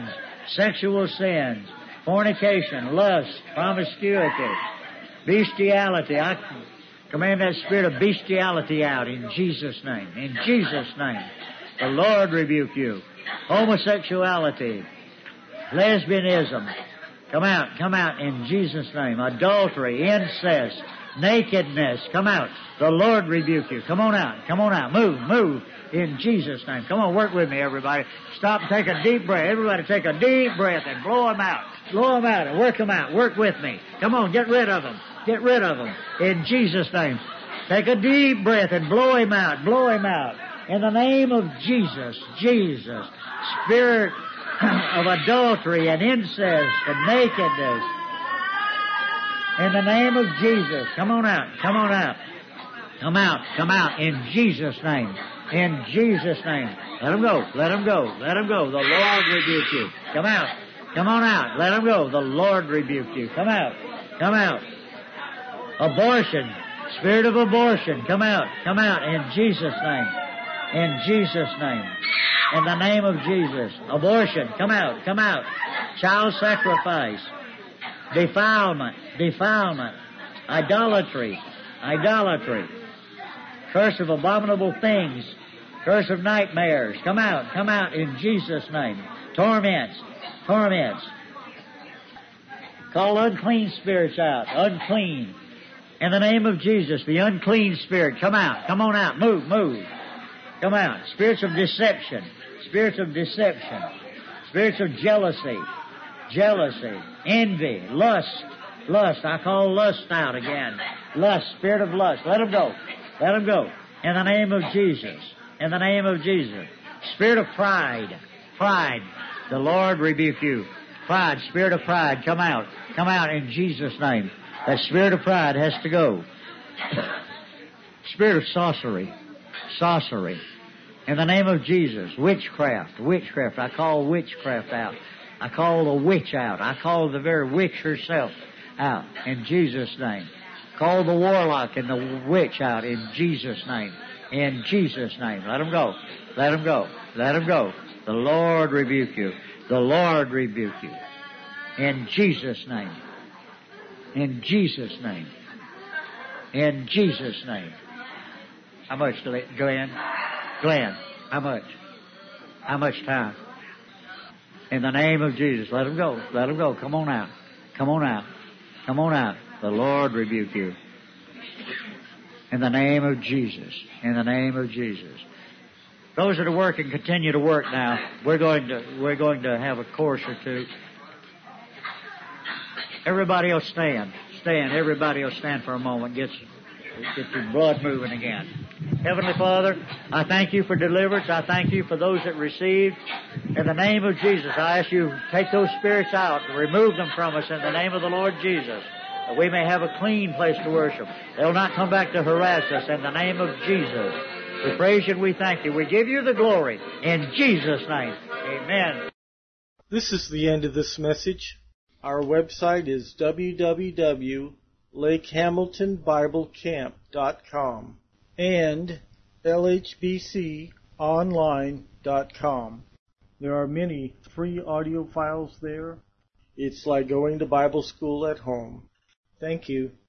sins, fornication, lust, promiscuity, bestiality. I command that spirit of bestiality out in Jesus' name. In Jesus' name. The Lord rebuke you. Homosexuality, lesbianism. Come out in Jesus' name. Adultery, incest, nakedness, come out. The Lord rebuke you. Come on out. Move in Jesus' name. Come on, work with me, everybody. Stop and take a deep breath. Everybody take a deep breath and blow them out. Blow them out and work them out. Work with me. Come on, get rid of them. Get rid of them in Jesus' name. Take a deep breath and blow him out. Blow him out. In the name of Jesus. Jesus. Spirit of adultery and incest and nakedness. In the name of Jesus. Come on out. Come on out. Come out. Come out in Jesus' name. In Jesus' name. Let him go. Let him go. Let him go. The Lord rebuke you. Come out. Come on out. Let him go. The Lord rebuke you. Come out. Come out. Abortion. Spirit of abortion. Come out. Come out in Jesus' name. In Jesus' name. In the name of Jesus. Abortion. Come out. Come out. Child sacrifice. Defilement. Defilement. Idolatry. Idolatry. Curse of abominable things Curse of nightmares. Come out in Jesus' name. Torments. Call unclean spirits out. Unclean. In the name of Jesus, the unclean spirit, come out. Come on out. Move. Come out. Spirits of deception. Spirits of jealousy. Envy. Lust. I call lust out again. Lust. Spirit of lust. Let them go. In the name of Jesus. Spirit of pride. The Lord rebuke you. Pride. Spirit of pride. Come out in Jesus' name. That spirit of pride has to go. Spirit of sorcery. In the name of Jesus. Witchcraft. I call witchcraft out. I call the witch out. I call the very witch herself out in Jesus' name. Call the warlock and the witch out in Jesus' name. In Jesus' name. Let them go. The Lord rebuke you. In Jesus' name. In Jesus' name. How much, Glenn? How much? How much time? In the name of Jesus. Let him go. Come on out. The Lord rebuke you. In the name of Jesus. Those that are working, continue to work now. We're going to have a course or two. Everybody will stand. Everybody will stand for a moment. Get your blood moving again. Heavenly Father, I thank you for deliverance. I thank you for those that received. In the name of Jesus, I ask you to take those spirits out and remove them from us in the name of the Lord Jesus, that we may have a clean place to worship. They'll not come back to harass us in the name of Jesus. We praise you and we thank you. We give you the glory in Jesus' name. Amen. This is the end of this message. Our website is www.lakehamiltonbiblecamp.com and lhbconline.com. There are many free audio files there. It's like going to Bible school at home. Thank you.